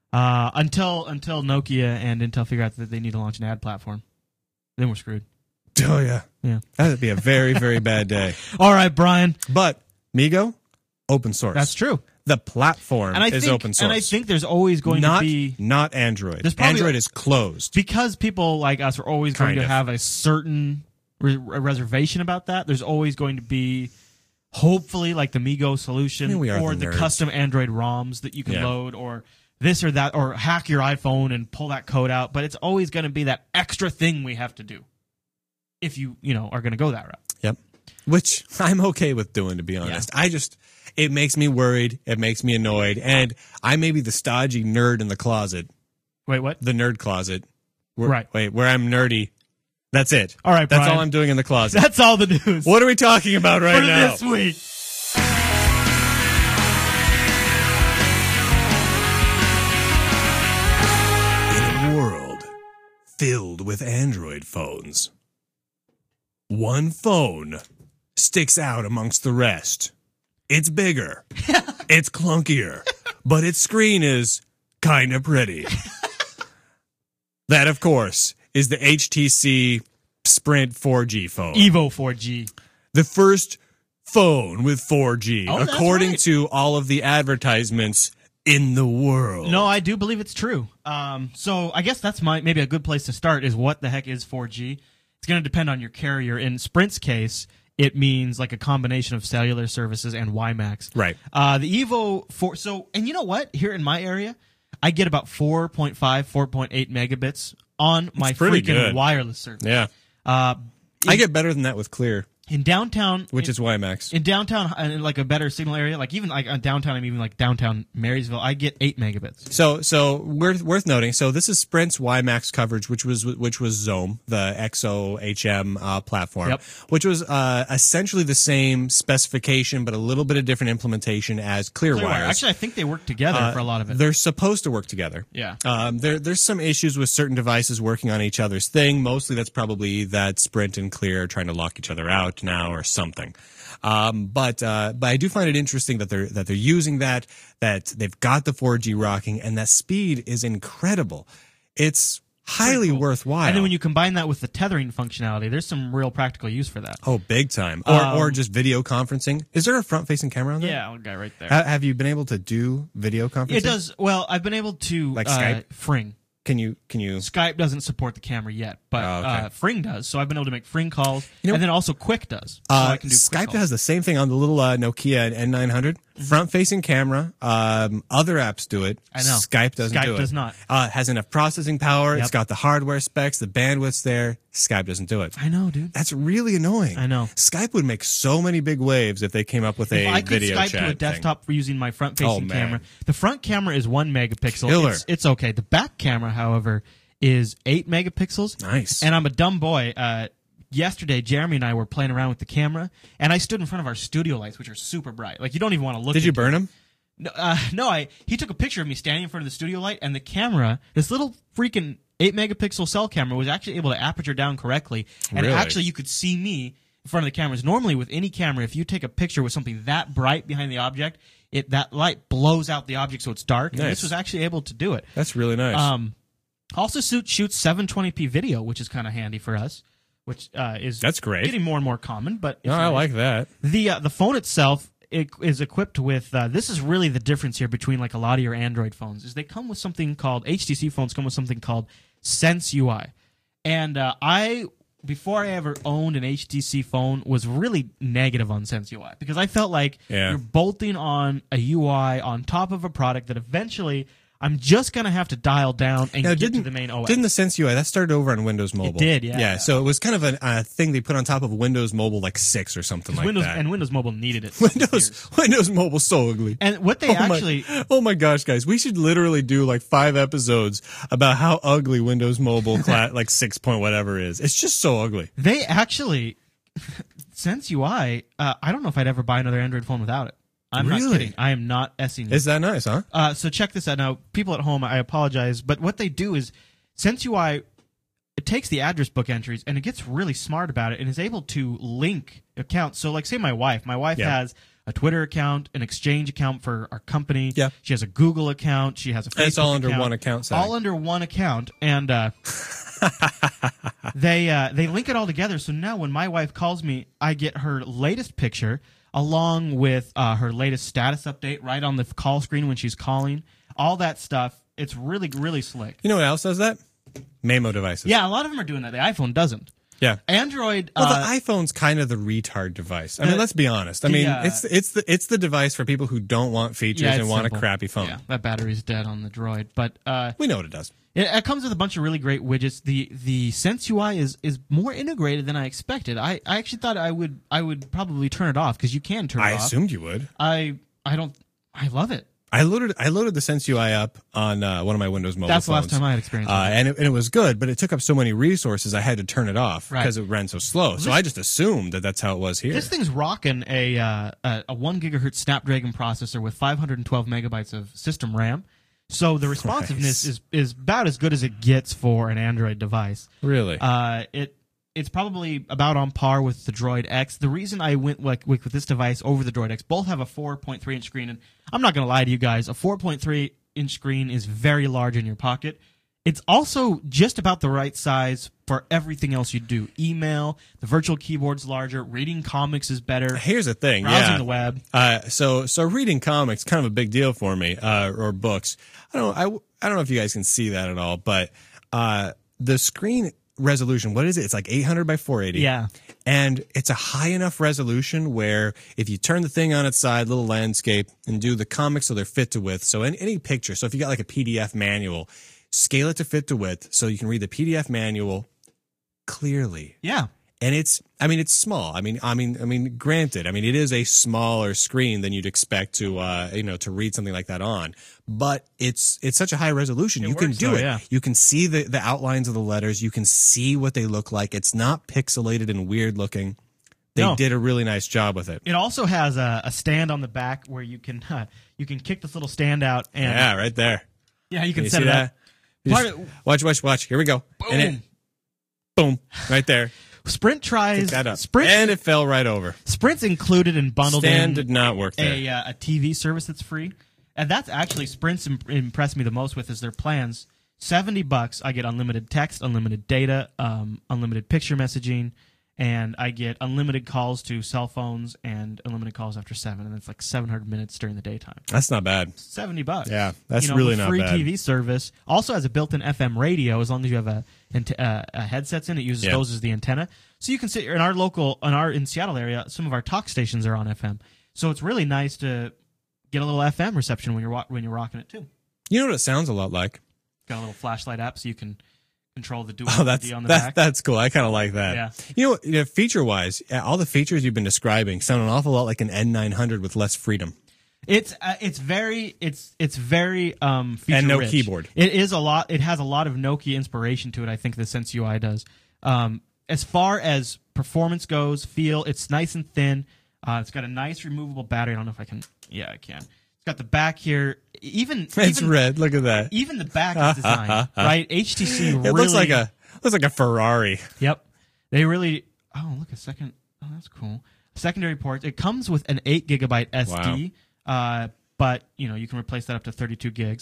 Until Nokia and Intel figure out that they need to launch an ad platform. Then we're screwed. Oh, yeah. Yeah. That would be a very, very bad day. All right, Brian. But Migo, open source. That's true. The platform is open source. And I think there's always going to be... Not Android. Android is closed. Because people like us are always going to have a certain reservation about that, there's always going to be, hopefully, like the Migo solution, or the custom Android ROMs that you can load, or this or that, or hack your iPhone and pull that code out. But it's always going to be that extra thing we have to do if you are going to go that route. Yep. Which I'm okay with doing, to be honest. Yeah. It makes me worried. It makes me annoyed. And I may be the stodgy nerd in the closet. Wait, what? The nerd closet. Where I'm nerdy. That's it. All right, That's Brian. all I'm doing in the closet. That's all the news. What are we talking about right now? This week. In a world filled with Android phones, one phone sticks out amongst the rest. It's bigger. It's clunkier. But its screen is kind of pretty. That, of course, is the HTC Sprint 4G phone. Evo 4G. The first phone with 4G, according right. to all of the advertisements in the world. No, I do believe it's true. So I guess that's maybe a good place to start is what the heck is 4G? It's going to depend on your carrier. In Sprint's case, it means like a combination of cellular services and WiMAX. Right. The Evo 4. And you know what? Here in my area, I get about 4.5, 4.8 megabits on my freaking wireless service. Yeah. I get better than that with Clear. In downtown, which is WiMAX. in downtown, like a better signal area, like even like downtown, I'm even like downtown Marysville, I get 8 megabits. So worth noting. So this is Sprint's WiMAX coverage, which was Zome, the XO-HM platform, Yep. which was essentially the same specification but a little bit of different implementation as Clearwire. Actually, I think they work together for a lot of it. They're supposed to work together. Yeah. There's some issues with certain devices working on each other's thing. Mostly that's probably that Sprint and Clear are trying to lock each other out now or something. But I do find it interesting that they're using that they've got the 4G rocking, and that speed is incredible. It's highly cool. worthwhile. And then when you combine that with the tethering functionality, there's some real practical use for that. Oh, big time. Or just video conferencing. Is there a front-facing camera on there? Yeah, one guy right there. Have you been able to do video conferencing? It does. Well, I've been able to Like Skype? Fring. Can you? Skype doesn't support the camera yet, but Oh, okay. Fring does. So I've been able to make Fring calls, You know- and then also Quick does. So I can do Quick Skype calls. has the same thing on the little Nokia N900. Front-facing camera. Other apps do it. I know. Skype doesn't Skype do it. does not. Has enough processing power. Yep. It's got the hardware specs, the bandwidth's there. Skype doesn't do it. I know, dude. That's really annoying. I know. Skype would make so many big waves if they came up with If a I could video Skype chat to a thing. desktop for using my front-facing Oh, man. camera, the front camera is 1 megapixel. Killer. It's okay. The back camera, however, is 8 megapixels. Nice. And I'm a dumb boy. Yesterday, Jeremy and I were playing around with the camera, and I stood in front of our studio lights, which are super bright. Like, you don't even want to look. Did you into burn it. them? No, he took a picture of me standing in front of the studio light, and the camera, this little freaking 8 megapixel cell camera, was actually able to aperture down correctly, and Really? actually you could see me in front of the cameras. Normally, with any camera, if you take a picture with something that bright behind the object, that light blows out the object so it's dark. And Nice. this was actually able to do it. That's really nice. Also, shoots 720p video, which is kind of handy for us, which is That's great. getting more and more common. But it's No, I nice. like that. The phone itself is equipped with this is really the difference here between like a lot of your Android phones is they come with something called HTC phones come with something called Sense UI, and before I ever owned an HTC phone was really negative on Sense UI because I felt like Yeah. you're bolting on a UI on top of a product that eventually I'm just gonna have to dial down and Now, get to the main OS. Didn't the Sense UI, that started over on Windows Mobile? did, yeah. Yeah, so it was kind of a thing they put on top of Windows Mobile like 6 or something like Windows that. and Windows Mobile needed it. for years. Windows Mobile's so ugly. And what they actually Oh my gosh, guys, we should literally do like 5 episodes about how ugly Windows Mobile like 6 point whatever is. It's just so ugly. They actually, Sense UI, I don't know if I'd ever buy another Android phone without it. I'm not Really? kidding. I am not S-ing you. Is that nice, huh? So check this out. Now, people at home, I apologize, but what they do is Sense UI, it takes the address book entries and it gets really smart about it and is able to link accounts. So like say my wife Yeah. has a Twitter account, an Exchange account for our company. Yeah. She has a Google account. She has a Facebook And it's all under account. one account, Sally. All under one account. And they link it all together. So now when my wife calls me, I get her latest picture along with her latest status update right on the call screen when she's calling. All that stuff. It's really, really slick. You know what else does that? Memo devices. Yeah, a lot of them are doing that. The iPhone doesn't. Yeah. Android. Well, the iPhone's kind of the retard device. I mean, let's be honest. I mean, it's the device for people who don't want features yeah, and it's want simple. a crappy phone. Yeah, that battery's dead on the Droid, but We know what it does. it comes with a bunch of really great widgets. The Sense UI is more integrated than I expected. I actually thought I would probably turn it off because you can turn it I off. assumed you would. I love it. I loaded the Sense UI up on one of my Windows Mobile That's the phones. last time I had experience with it. and it was good, but it took up so many resources I had to turn it off Right. because it ran so slow. So I just assumed that's how it was here. This thing's rocking a 1 gigahertz Snapdragon processor with 512 megabytes of system RAM. So the responsiveness is about as good as it gets for an Android device. Really? It's probably about on par with the Droid X. The reason I went with this device over the Droid X, both have a 4.3 inch screen, and I'm not going to lie to you guys, a 4.3 inch screen is very large in your pocket. It's also just about the right size for everything else you do. Email, the virtual keyboard's larger, reading comics is better, Here's the thing. browsing Yeah. the web. So reading comics kind of a big deal for me, or books. I don't know if you guys can see that at all, but the screen resolution, what is it? It's like 800 by 480. Yeah. And it's a high enough resolution where if you turn the thing on its side, little landscape, and do the comics so they're fit to width. So any picture, so if you got like a PDF manual, scale it to fit to width so you can read the PDF manual clearly. Yeah. And it's small. I mean, granted, it is a smaller screen than you'd expect to to read something like that on. But it's such a high resolution. You can do it. Yeah. You can see the outlines of the letters. You can see what they look like. It's not pixelated and weird looking. They did a really nice job with it. It also has a stand on the back where you can kick this little stand out and Yeah, right there. yeah, you can You set see it that? up. You just- watch. Here we go. Boom. And it, boom, right there. Sprint tries Pick that up. Sprint And it fell right over. Sprint's included and bundled Stand in did not work there. a TV service that's free, and that's actually Sprint's impressed me the most with is their plans. $70, I get unlimited text, unlimited data, unlimited picture messaging, and I get unlimited calls to cell phones and unlimited calls after 7, and it's like 700 minutes during the daytime. That's not bad. $70. Yeah, that's You know, really the not free bad. TV service also has a built-in FM radio as long as you have a headsets in. It uses Yeah. those as the antenna, so you can sit in Seattle area. Some of our talk stations are on FM, so it's really nice to get a little FM reception when you're rocking it too. You know what it sounds a lot like? Got a little flashlight app, so you can control the dual Oh, LED on the back. that's cool. I kind of like that. Yeah. You know, feature-wise, all the features you've been describing sound an awful lot like an N900 with less freedom. It's very feature And no rich. keyboard. It is a lot. It has a lot of Nokia inspiration to it. I think the Sense UI does. As far as performance goes, feel it's nice and thin. It's got a nice removable battery. I don't know if I can. Yeah, I can. It's got the back here. It's red. Look at that. Even the back is designed right. HTC really It looks like a Ferrari. Yep. They really. Oh, look a second. Oh, that's cool. Secondary ports. It comes with an 8 gigabyte SD. But you can replace that up to 32 gigs.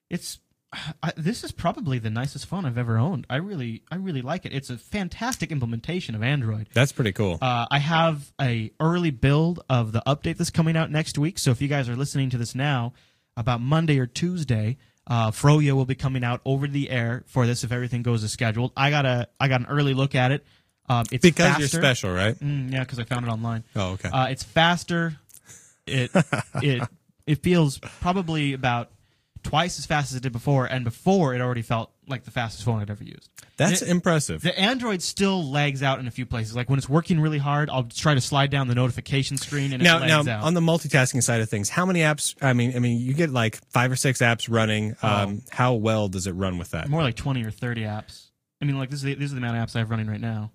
This is probably the nicest phone I've ever owned. I really like it. It's a fantastic implementation of Android. That's pretty cool. I have a early build of the update that's coming out next week. So if you guys are listening to this now, about Monday or Tuesday, Froyo will be coming out over the air for this if everything goes as scheduled. I got an early look at it. It's because faster. you're special, right? Yeah, because I found it online. Oh, okay. It's faster. It feels probably about twice as fast as it did before, and before it already felt like the fastest phone I'd ever used. That's impressive. The Android still lags out in a few places. Like when it's working really hard, I'll try to slide down the notification screen and it lags out. On the multitasking side of things, how many apps? I mean, you get like 5 or 6 apps running. How well does it run with that? More like 20 or 30 apps. I mean, like these are the amount of apps I have running right now.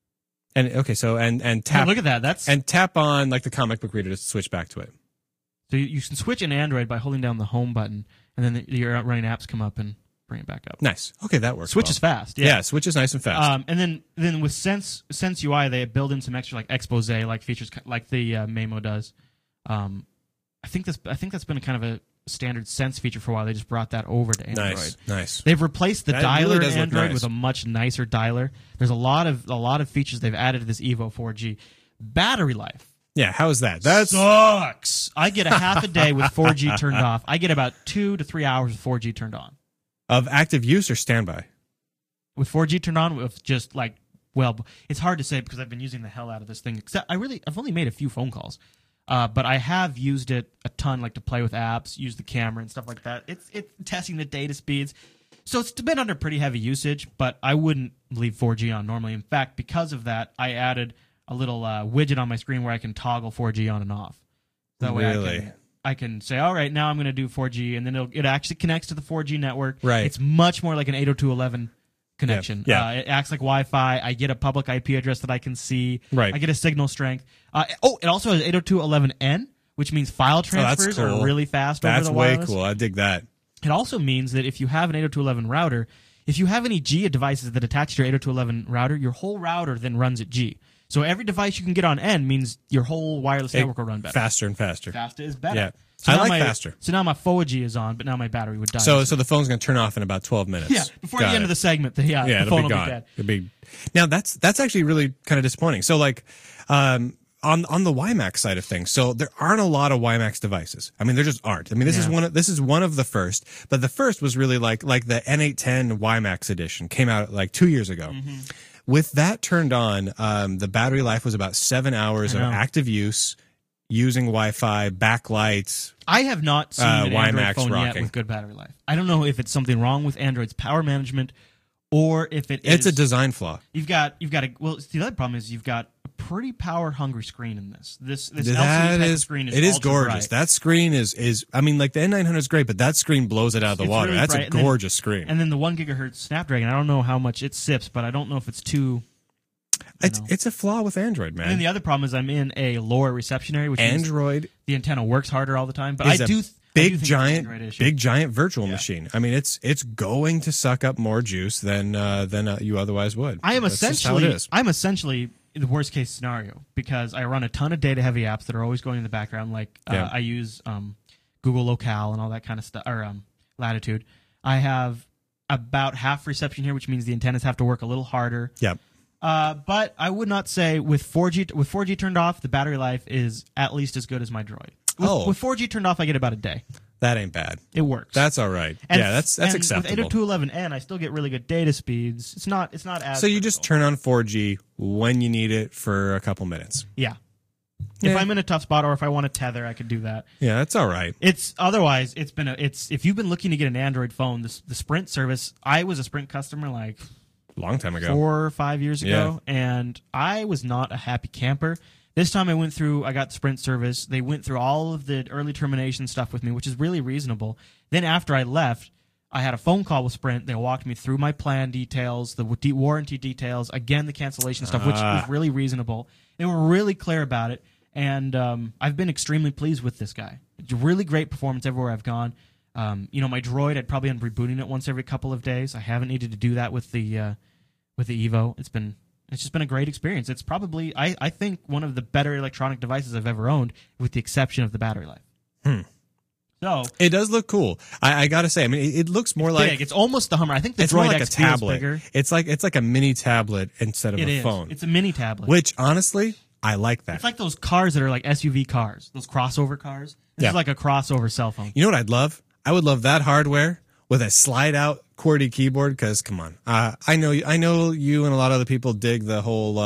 And okay, so and tap. Hey, look at that. That's and tap on like the comic book reader to switch back to it. So you can switch in Android by holding down the home button, and then your running apps come up and bring it back up. Nice. Okay, that works. Switch well. is fast. Yeah, Switch is nice and fast. And then with Sense UI, they build in some extra like expose like features like the Memo does. I think that's been a kind of a standard Sense feature for a while. They just brought that over to Android. Nice. They've replaced the That dialer really in does look Android nice. with a much nicer dialer. There's a lot of features they've added to this Evo 4G. Battery life. Yeah, how is that? That sucks. I get a half a day with 4G turned off. I get about 2 to 3 hours with 4G turned on. Of active use or standby? With 4G turned on, with just like, well, it's hard to say because I've been using the hell out of this thing. Except I've only made a few phone calls, but I have used it a ton, like to play with apps, use the camera and stuff like that. It's testing the data speeds, so it's been under pretty heavy usage. But I wouldn't leave 4G on normally. In fact, because of that, I added a little widget on my screen where I can toggle 4G on and off. That way Really? I can say, all right, now I'm going to do 4G, and then it actually connects to the 4G network. Right. It's much more like an 802.11 connection. Yeah. It acts like Wi-Fi. I get a public IP address that I can see. Right. I get a signal strength. It also has 802.11n, which means file transfers cool. are really fast That's over the way wireless. cool. I dig that. It also means that if you have an 802.11 router, if you have any G devices that attach to your 802.11 router, your whole router then runs at G. So every device you can get on N means your whole wireless network will run better. Faster and faster. Faster is better. Yeah. So I now like faster. So now my 4G is on, but now my battery would die. So the phone's going to turn off in about 12 minutes. yeah, before Got the end it. of the segment, the it'll phone be will gone. be dead. It'll be now. That's actually really kind of disappointing. So like on the WiMAX side of things, so there aren't a lot of WiMAX devices. I mean, there just aren't. I mean, this is one of the first, but the first was really like the N810 WiMAX edition came out like 2 years ago. Mm-hmm. With that turned on, the battery life was about 7 hours of active use, using Wi-Fi, backlights. I have not seen an Android WiMAX phone yet rocking. with good battery life. I don't know if it's something wrong with Android's power management or if It's a design flaw. You've got well. The other problem is you've got a pretty power hungry screen in this. This LCD That type of is, screen is it is ultra gorgeous. bright. That screen is. I mean, like the N900 is great, but that screen blows it out of the It's water. really That's bright. a And then- gorgeous screen. And then the 1 gigahertz Snapdragon. I don't know how much it sips, but I don't know if it's too. It's a flaw with Android, man. And then the other problem is I'm in a lower reception area, which means Android the antenna works harder all the time. But is I do think big it's an giant, Android issue. big giant virtual machine. I mean, it's going to suck up more juice than you otherwise would. I am That's just how it essentially is. I'm essentially in the worst case scenario because I run a ton of data heavy apps that are always going in the background. Like Yeah. I use Google Locale and all that kind of stuff, or Latitude. I have about half reception here, which means the antennas have to work a little harder. Yeah. But I would not say with 4G turned off, the battery life is at least as good as my Droid. With 4G turned off, I get about a day. That ain't bad. It works. That's all right. And yeah, that's and acceptable. With 802.11n, I still get really good data speeds. It's not as So you just critical. turn on 4G when you need it for a couple minutes. Yeah. Yeah. If I'm in a tough spot or if I want to tether, I could do that. Yeah, that's all right. It's otherwise if you've been looking to get an Android phone, the Sprint service. I was a Sprint customer like Long time ago. 4 or 5 years ago, and I was not a happy camper. This time I got the Sprint service. They went through all of the early termination stuff with me, which is really reasonable. Then after I left, I had a phone call with Sprint. They walked me through my plan details, the warranty details, again, the cancellation stuff, which was really reasonable. They were really clear about it, and I've been extremely pleased with this guy. It's really great performance everywhere I've gone. My Droid, I'd probably end up rebooting it once every couple of days. I haven't needed to do that with the Evo. It's just been a great experience. It's probably I think one of the better electronic devices I've ever owned, with the exception of the battery life. So It does look cool. I gotta say, I mean, it looks more like big. It's almost the Hummer. I think the it's more Droid like a XP is tablet. bigger. It's like a mini tablet instead of It a is. phone. It's a mini tablet. Which honestly, I like that. It's like those cars that are like SUV cars, those crossover cars. This Yeah. is like a crossover cell phone. You know what I'd love? I would love that hardware with a slide out QWERTY keyboard. Because come on, I know you and a lot of other people dig the whole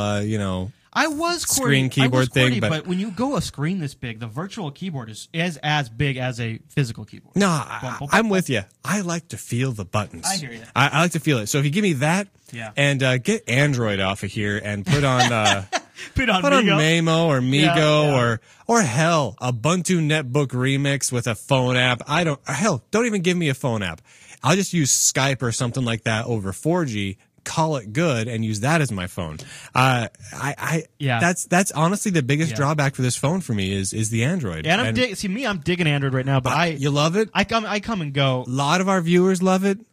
I was Screen QWERTY, keyboard thing, but when you go a screen this big, the virtual keyboard is as big as a physical keyboard. No, I'm with you. I like to feel the buttons. I hear you. I like to feel it. So if you give me that, Yeah. and get Android off of here and put on Put on put on Migo. Mamo or Migo Yeah. or hell, Ubuntu Netbook Remix with a phone app. Don't even give me a phone app. I'll just use Skype or something like that over 4G. Call it good and use that as my phone. Yeah. That's honestly the biggest Yeah. drawback for this phone for me is the Android. And I'm digging Android right now, but you love it. I come and go. A lot of our viewers love it.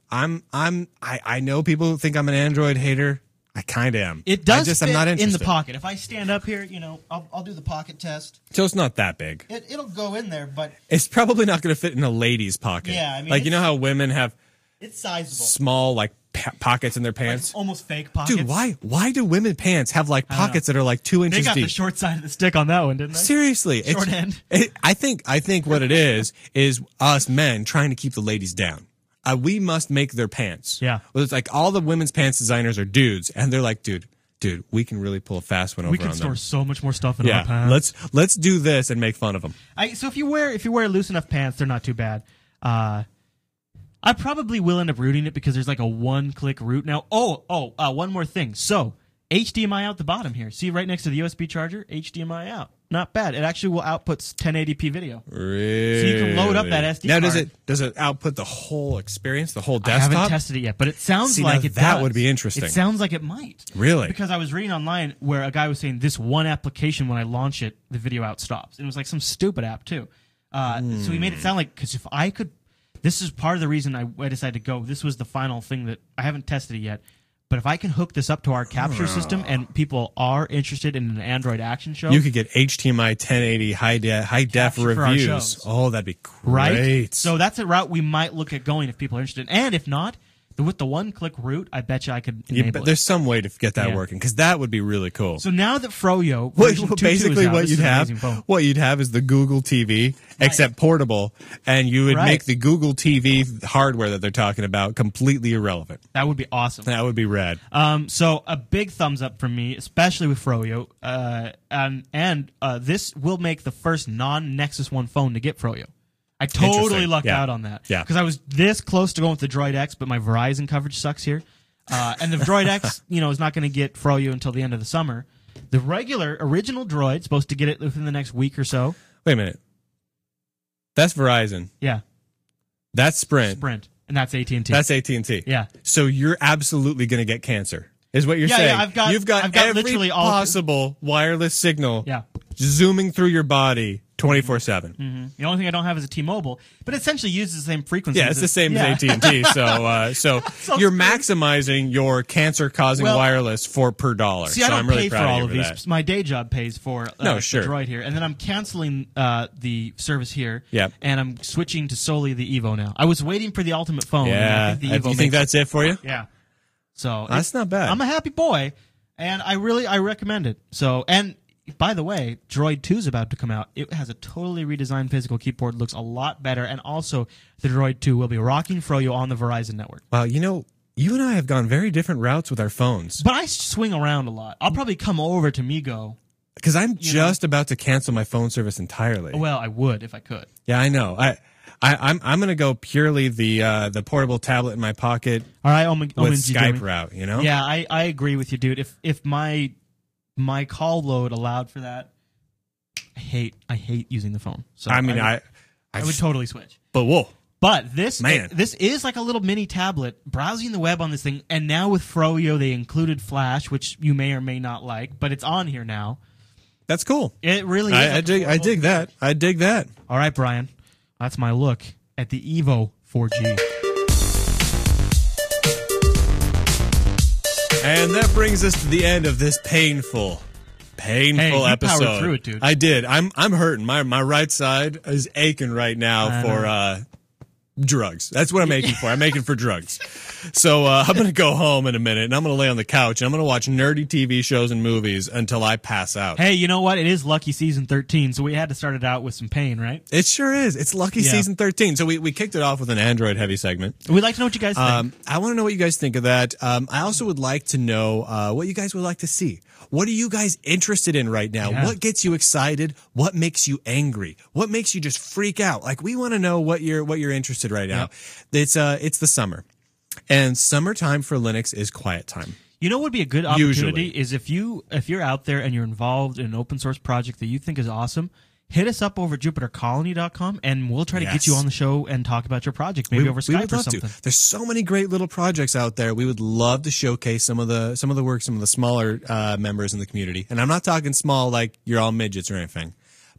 I know people think I'm an Android hater. I kind of am. It does I'm fit not in the interested. pocket. If I stand up here, I'll do the pocket test. So it's not that big. It'll go in there, but It's probably not going to fit in a lady's pocket. Yeah, I mean, like you know how women have it's sizable. small like pockets in their Like, pants. almost fake pockets. Dude, why do women pants have like don't know. pockets that are like 2 They inches got deep? the short side of the stick on that one, didn't they? Seriously, Short end. I think what it is us men trying to keep the ladies down. We must make their pants. Yeah. Well, it's like all the women's pants designers are dudes, and they're like, dude, we can really pull a fast one over We can on store them. so much more stuff in our Yeah, pants. let's do this and make fun of them. So if you wear loose enough pants, they're not too bad. I probably will end up rooting it because there's like a one-click root now. One more thing. So HDMI out the bottom here. See right next to the USB charger, HDMI out. Not bad. It actually will output 1080p video. Really? So you can load up that SD now, card. does it output the whole experience, the whole I desktop? haven't tested it yet, but it sounds See, like now it that does. would be interesting. It sounds like it might. Really? Because I was reading online where a guy was saying this one application, when I launch it, the video out stops. And it was like some stupid app, too. So he made it sound like, because if I could, this is part of the reason I decided to go. This was the final thing that I haven't tested it yet. But if I can hook this up to our capture system and people are interested in an Android action show, You could get HDMI 1080 high def Capture for our reviews. shows. Oh, that'd be great. right? So that's a route we might look at going if people are interested. And if not, with the one-click route, I bet you I could enable but it. there's some way to get that Yeah. working because that would be really cool. So now that Froyo version 2.2 Basically, is out, what this you'd is an have, amazing phone. what you'd have is the Google TV, except portable, and you would Right. make the Google TV hardware that they're talking about completely irrelevant. That would be awesome. That would be rad. So a big thumbs up from me, especially with Froyo, and this will make the first non-Nexus 1 phone to get Froyo. I totally Interesting. lucked Yeah. out on that. Yeah. Because I was this close to going with the Droid X, but my Verizon coverage sucks here. And the Droid X, is not going to get Froyo until the end of the summer. The original Droid supposed to get it within the next week or so. Wait a minute. That's Verizon. Yeah, That's Sprint. and that's AT&T. That's AT&T. Yeah. So you're absolutely going to get cancer, is what you're saying. Yeah, You've got every literally all possible wireless signal Yeah. zooming through your body 24/7. Mm-hmm. The only thing I don't have is a T-Mobile, but it essentially uses the same frequency. Yeah, it's the same as AT&T. So you're maximizing your cancer-causing wireless per dollar. See, so I don't I'm really pay for proud all of of you for these. that. My day job pays for the Droid here, and then I'm canceling the service here. Yep. And I'm switching to solely the Evo now. I was waiting for the ultimate phone. Yeah. And I think the Evo You think makes that's it for you? Yeah. So That's not bad. I'm a happy boy, and I recommend it. So, and by the way, Droid 2 is about to come out. It has a totally redesigned physical keyboard, looks a lot better, and also the Droid 2 will be rocking Froyo on the Verizon network. Well, you and I have gone very different routes with our phones. But I swing around a lot. I'll probably come over to Migo. Because I'm just about to cancel my phone service entirely. Well, I would if I could. Yeah, I know. I'm going to go purely the portable tablet in my pocket All right, with Skype route. Yeah, I agree with you, dude. If my call load allowed for that, I hate using the phone. So I mean, I would totally switch. But whoa. But this Man. this is like a little mini tablet, browsing the web on this thing, and now with Froyo they included Flash, which you may or may not like, but it's on here now. That's cool. It really is. I dig that. I dig that. All right, Brian. That's my look at the Evo 4G. And that brings us to the end of this painful Hey, you episode. powered through it, dude. I did. I'm hurting. My right side is aching right now for drugs. That's what I'm aching for. I'm aching for drugs. So I'm going to go home in a minute, and I'm going to lay on the couch, and I'm going to watch nerdy TV shows and movies until I pass out. Hey, you know what? It is Lucky Season 13, so we had to start it out with some pain, right? It sure is. It's Lucky Season 13. So we kicked it off with an Android-heavy segment. We'd like to know what you guys think. I want to know what you guys think of that. I also would like to know what you guys would like to see. What are you guys interested in right now? Yeah. What gets you excited? What makes you angry? What makes you just freak out? Like, we want to know what you're interested right now. Yep. It's the summer, and summertime for Linux is quiet time. You know what would be a good opportunity Usually. is if you're out there and you're involved in an open source project that you think is awesome, hit us up over JupiterColony.com and we'll try to get you on the show and talk about your project, maybe over Skype or something. There's so many great little projects out there. We would love to showcase some of the work, some of the smaller members in the community. And I'm not talking small like you're all midgets or anything,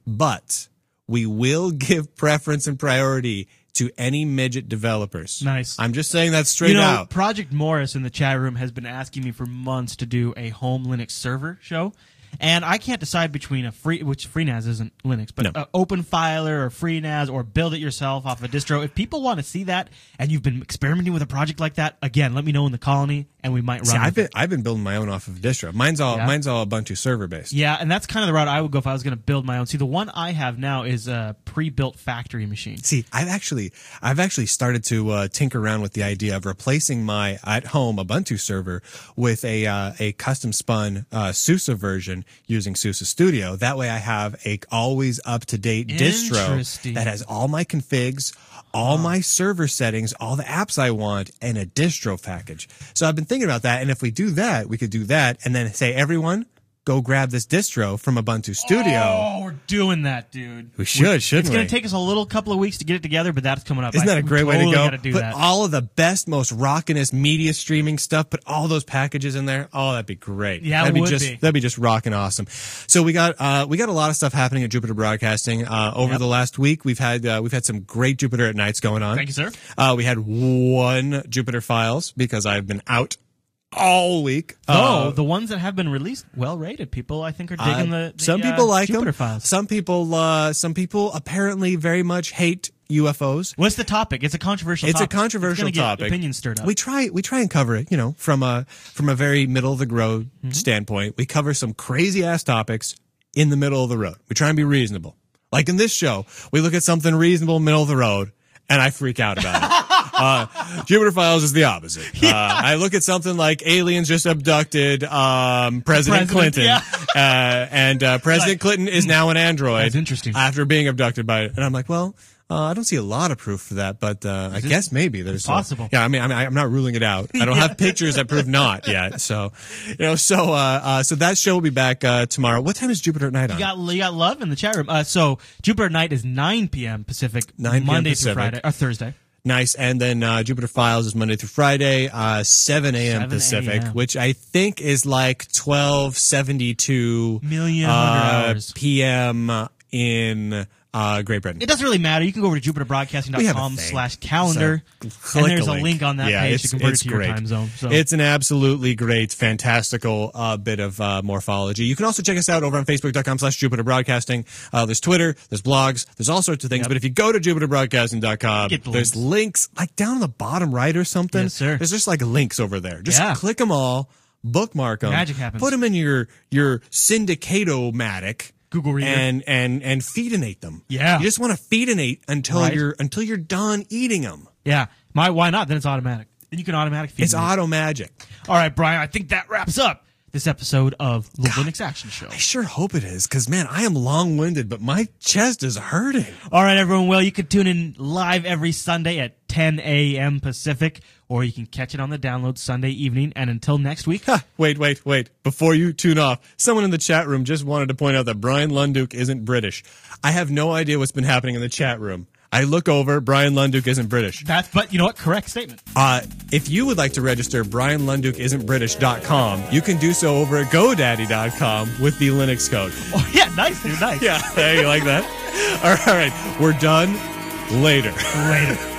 but we will give preference and priority to any midget developers. Nice. I'm just saying that straight out. Project Morris in the chat room has been asking me for months to do a home Linux server show. And I can't decide between which FreeNAS isn't Linux, but OpenFiler or FreeNAS or build it yourself off a distro. If people want to see that and you've been experimenting with a project like that, again, let me know in the colony and we might run. I've been building my own off of distro. Mine's all Ubuntu server based. Yeah, and that's kind of the route I would go if I was going to build my own. See, the one I have now is a pre-built factory machine. See, I've actually started to tinker around with the idea of replacing my at-home Ubuntu server with a custom spun SUSE version using SUSE Studio. That way I have a always up-to-date distro that has all my configs, all my server settings, all the apps I want, and a distro package. So I've been thinking about that, and if we do that, we could do that, and then say, everyone, go grab this distro from Ubuntu Studio. Oh, we're doing that, dude. We shouldn't we? It's going to take us a couple of weeks to get it together, but that's coming up. Isn't that a great way to go? Do put that. all of the best, most rockinest media streaming stuff, put all those packages in there. Oh, that'd be great. Yeah, that'd be just rocking awesome. So we got a lot of stuff happening at Jupiter Broadcasting over the last week. We've had some great Jupiter at Nights going on. Thank you, sir. We had one Jupiter Files because I've been out all week. The ones that have been released, well rated. People, I think, are digging the some people like Jupiter them. Files. Some people apparently very much hate UFOs. What's the topic? It's a controversial topic. It's a controversial it's gonna topic. Get opinions stirred up. We try and cover it, from a very middle of the road standpoint. We cover some crazy ass topics in the middle of the road. We try and be reasonable. Like in this show, we look at something reasonable, middle of the road, and I freak out about it. Jupiter Files is the opposite. I look at something like aliens just abducted President Clinton, and President Clinton is now an android. That's interesting. After being abducted by it, and I'm like, well, I don't see a lot of proof for that, but I guess maybe there's possible. Yeah, I mean, I'm not ruling it out. I don't have pictures that prove not yet. So, so that show will be back tomorrow. What time is Jupiter at Night on? You got love in the chat room. So Jupiter at Night is 9 p.m. Pacific, 9 p.m. Monday Pacific. through Friday or Thursday. Nice. And then Jupiter Files is Monday through Friday, 7 a.m. 7 Pacific, a.m. which I think is like 1272 million hours p.m. in Great Britain. It doesn't really matter. You can go over to We have a jupiterbroadcasting.com/calendar, thing. So, and there's click a link on that page to convert it to your time zone. So. It's an absolutely great, fantastical bit of morphology. You can also check us out over on Facebook.com/Jupiter Broadcasting. There's Twitter, there's blogs, there's all sorts of things. But if you go to JupiterBroadcasting.com, there's links like down on the bottom right or something. Yes, sir. There's just like links over there. Just click them all, bookmark them, Magic happens. put them in your Syndicate-O-matic. Google Reader. and feedinate them. Yeah. You just want to feedinate until you're done eating them. Yeah. Why not? Then it's automatic. Then you can automatic feed. It's auto magic. All right, Brian, I think that wraps up this episode of the Linux Action Show. I sure hope it is, because, man, I am long-winded, but my chest is hurting. All right, everyone. Well, you can tune in live every Sunday at 10 a.m. Pacific, or you can catch it on the download Sunday evening. And until next week. Wait. Before you tune off, someone in the chat room just wanted to point out that Brian Lunduke isn't British. I have no idea what's been happening in the chat room. I look over, Brian Lunduke isn't British. But you know what? Correct statement. If you would like to register BrianLundukeIsn'tBritish.com, you can do so over at GoDaddy.com with the Linux code. Oh, yeah. Nice, dude. Nice. Yeah, you like that? All right. We're done. Later. Later.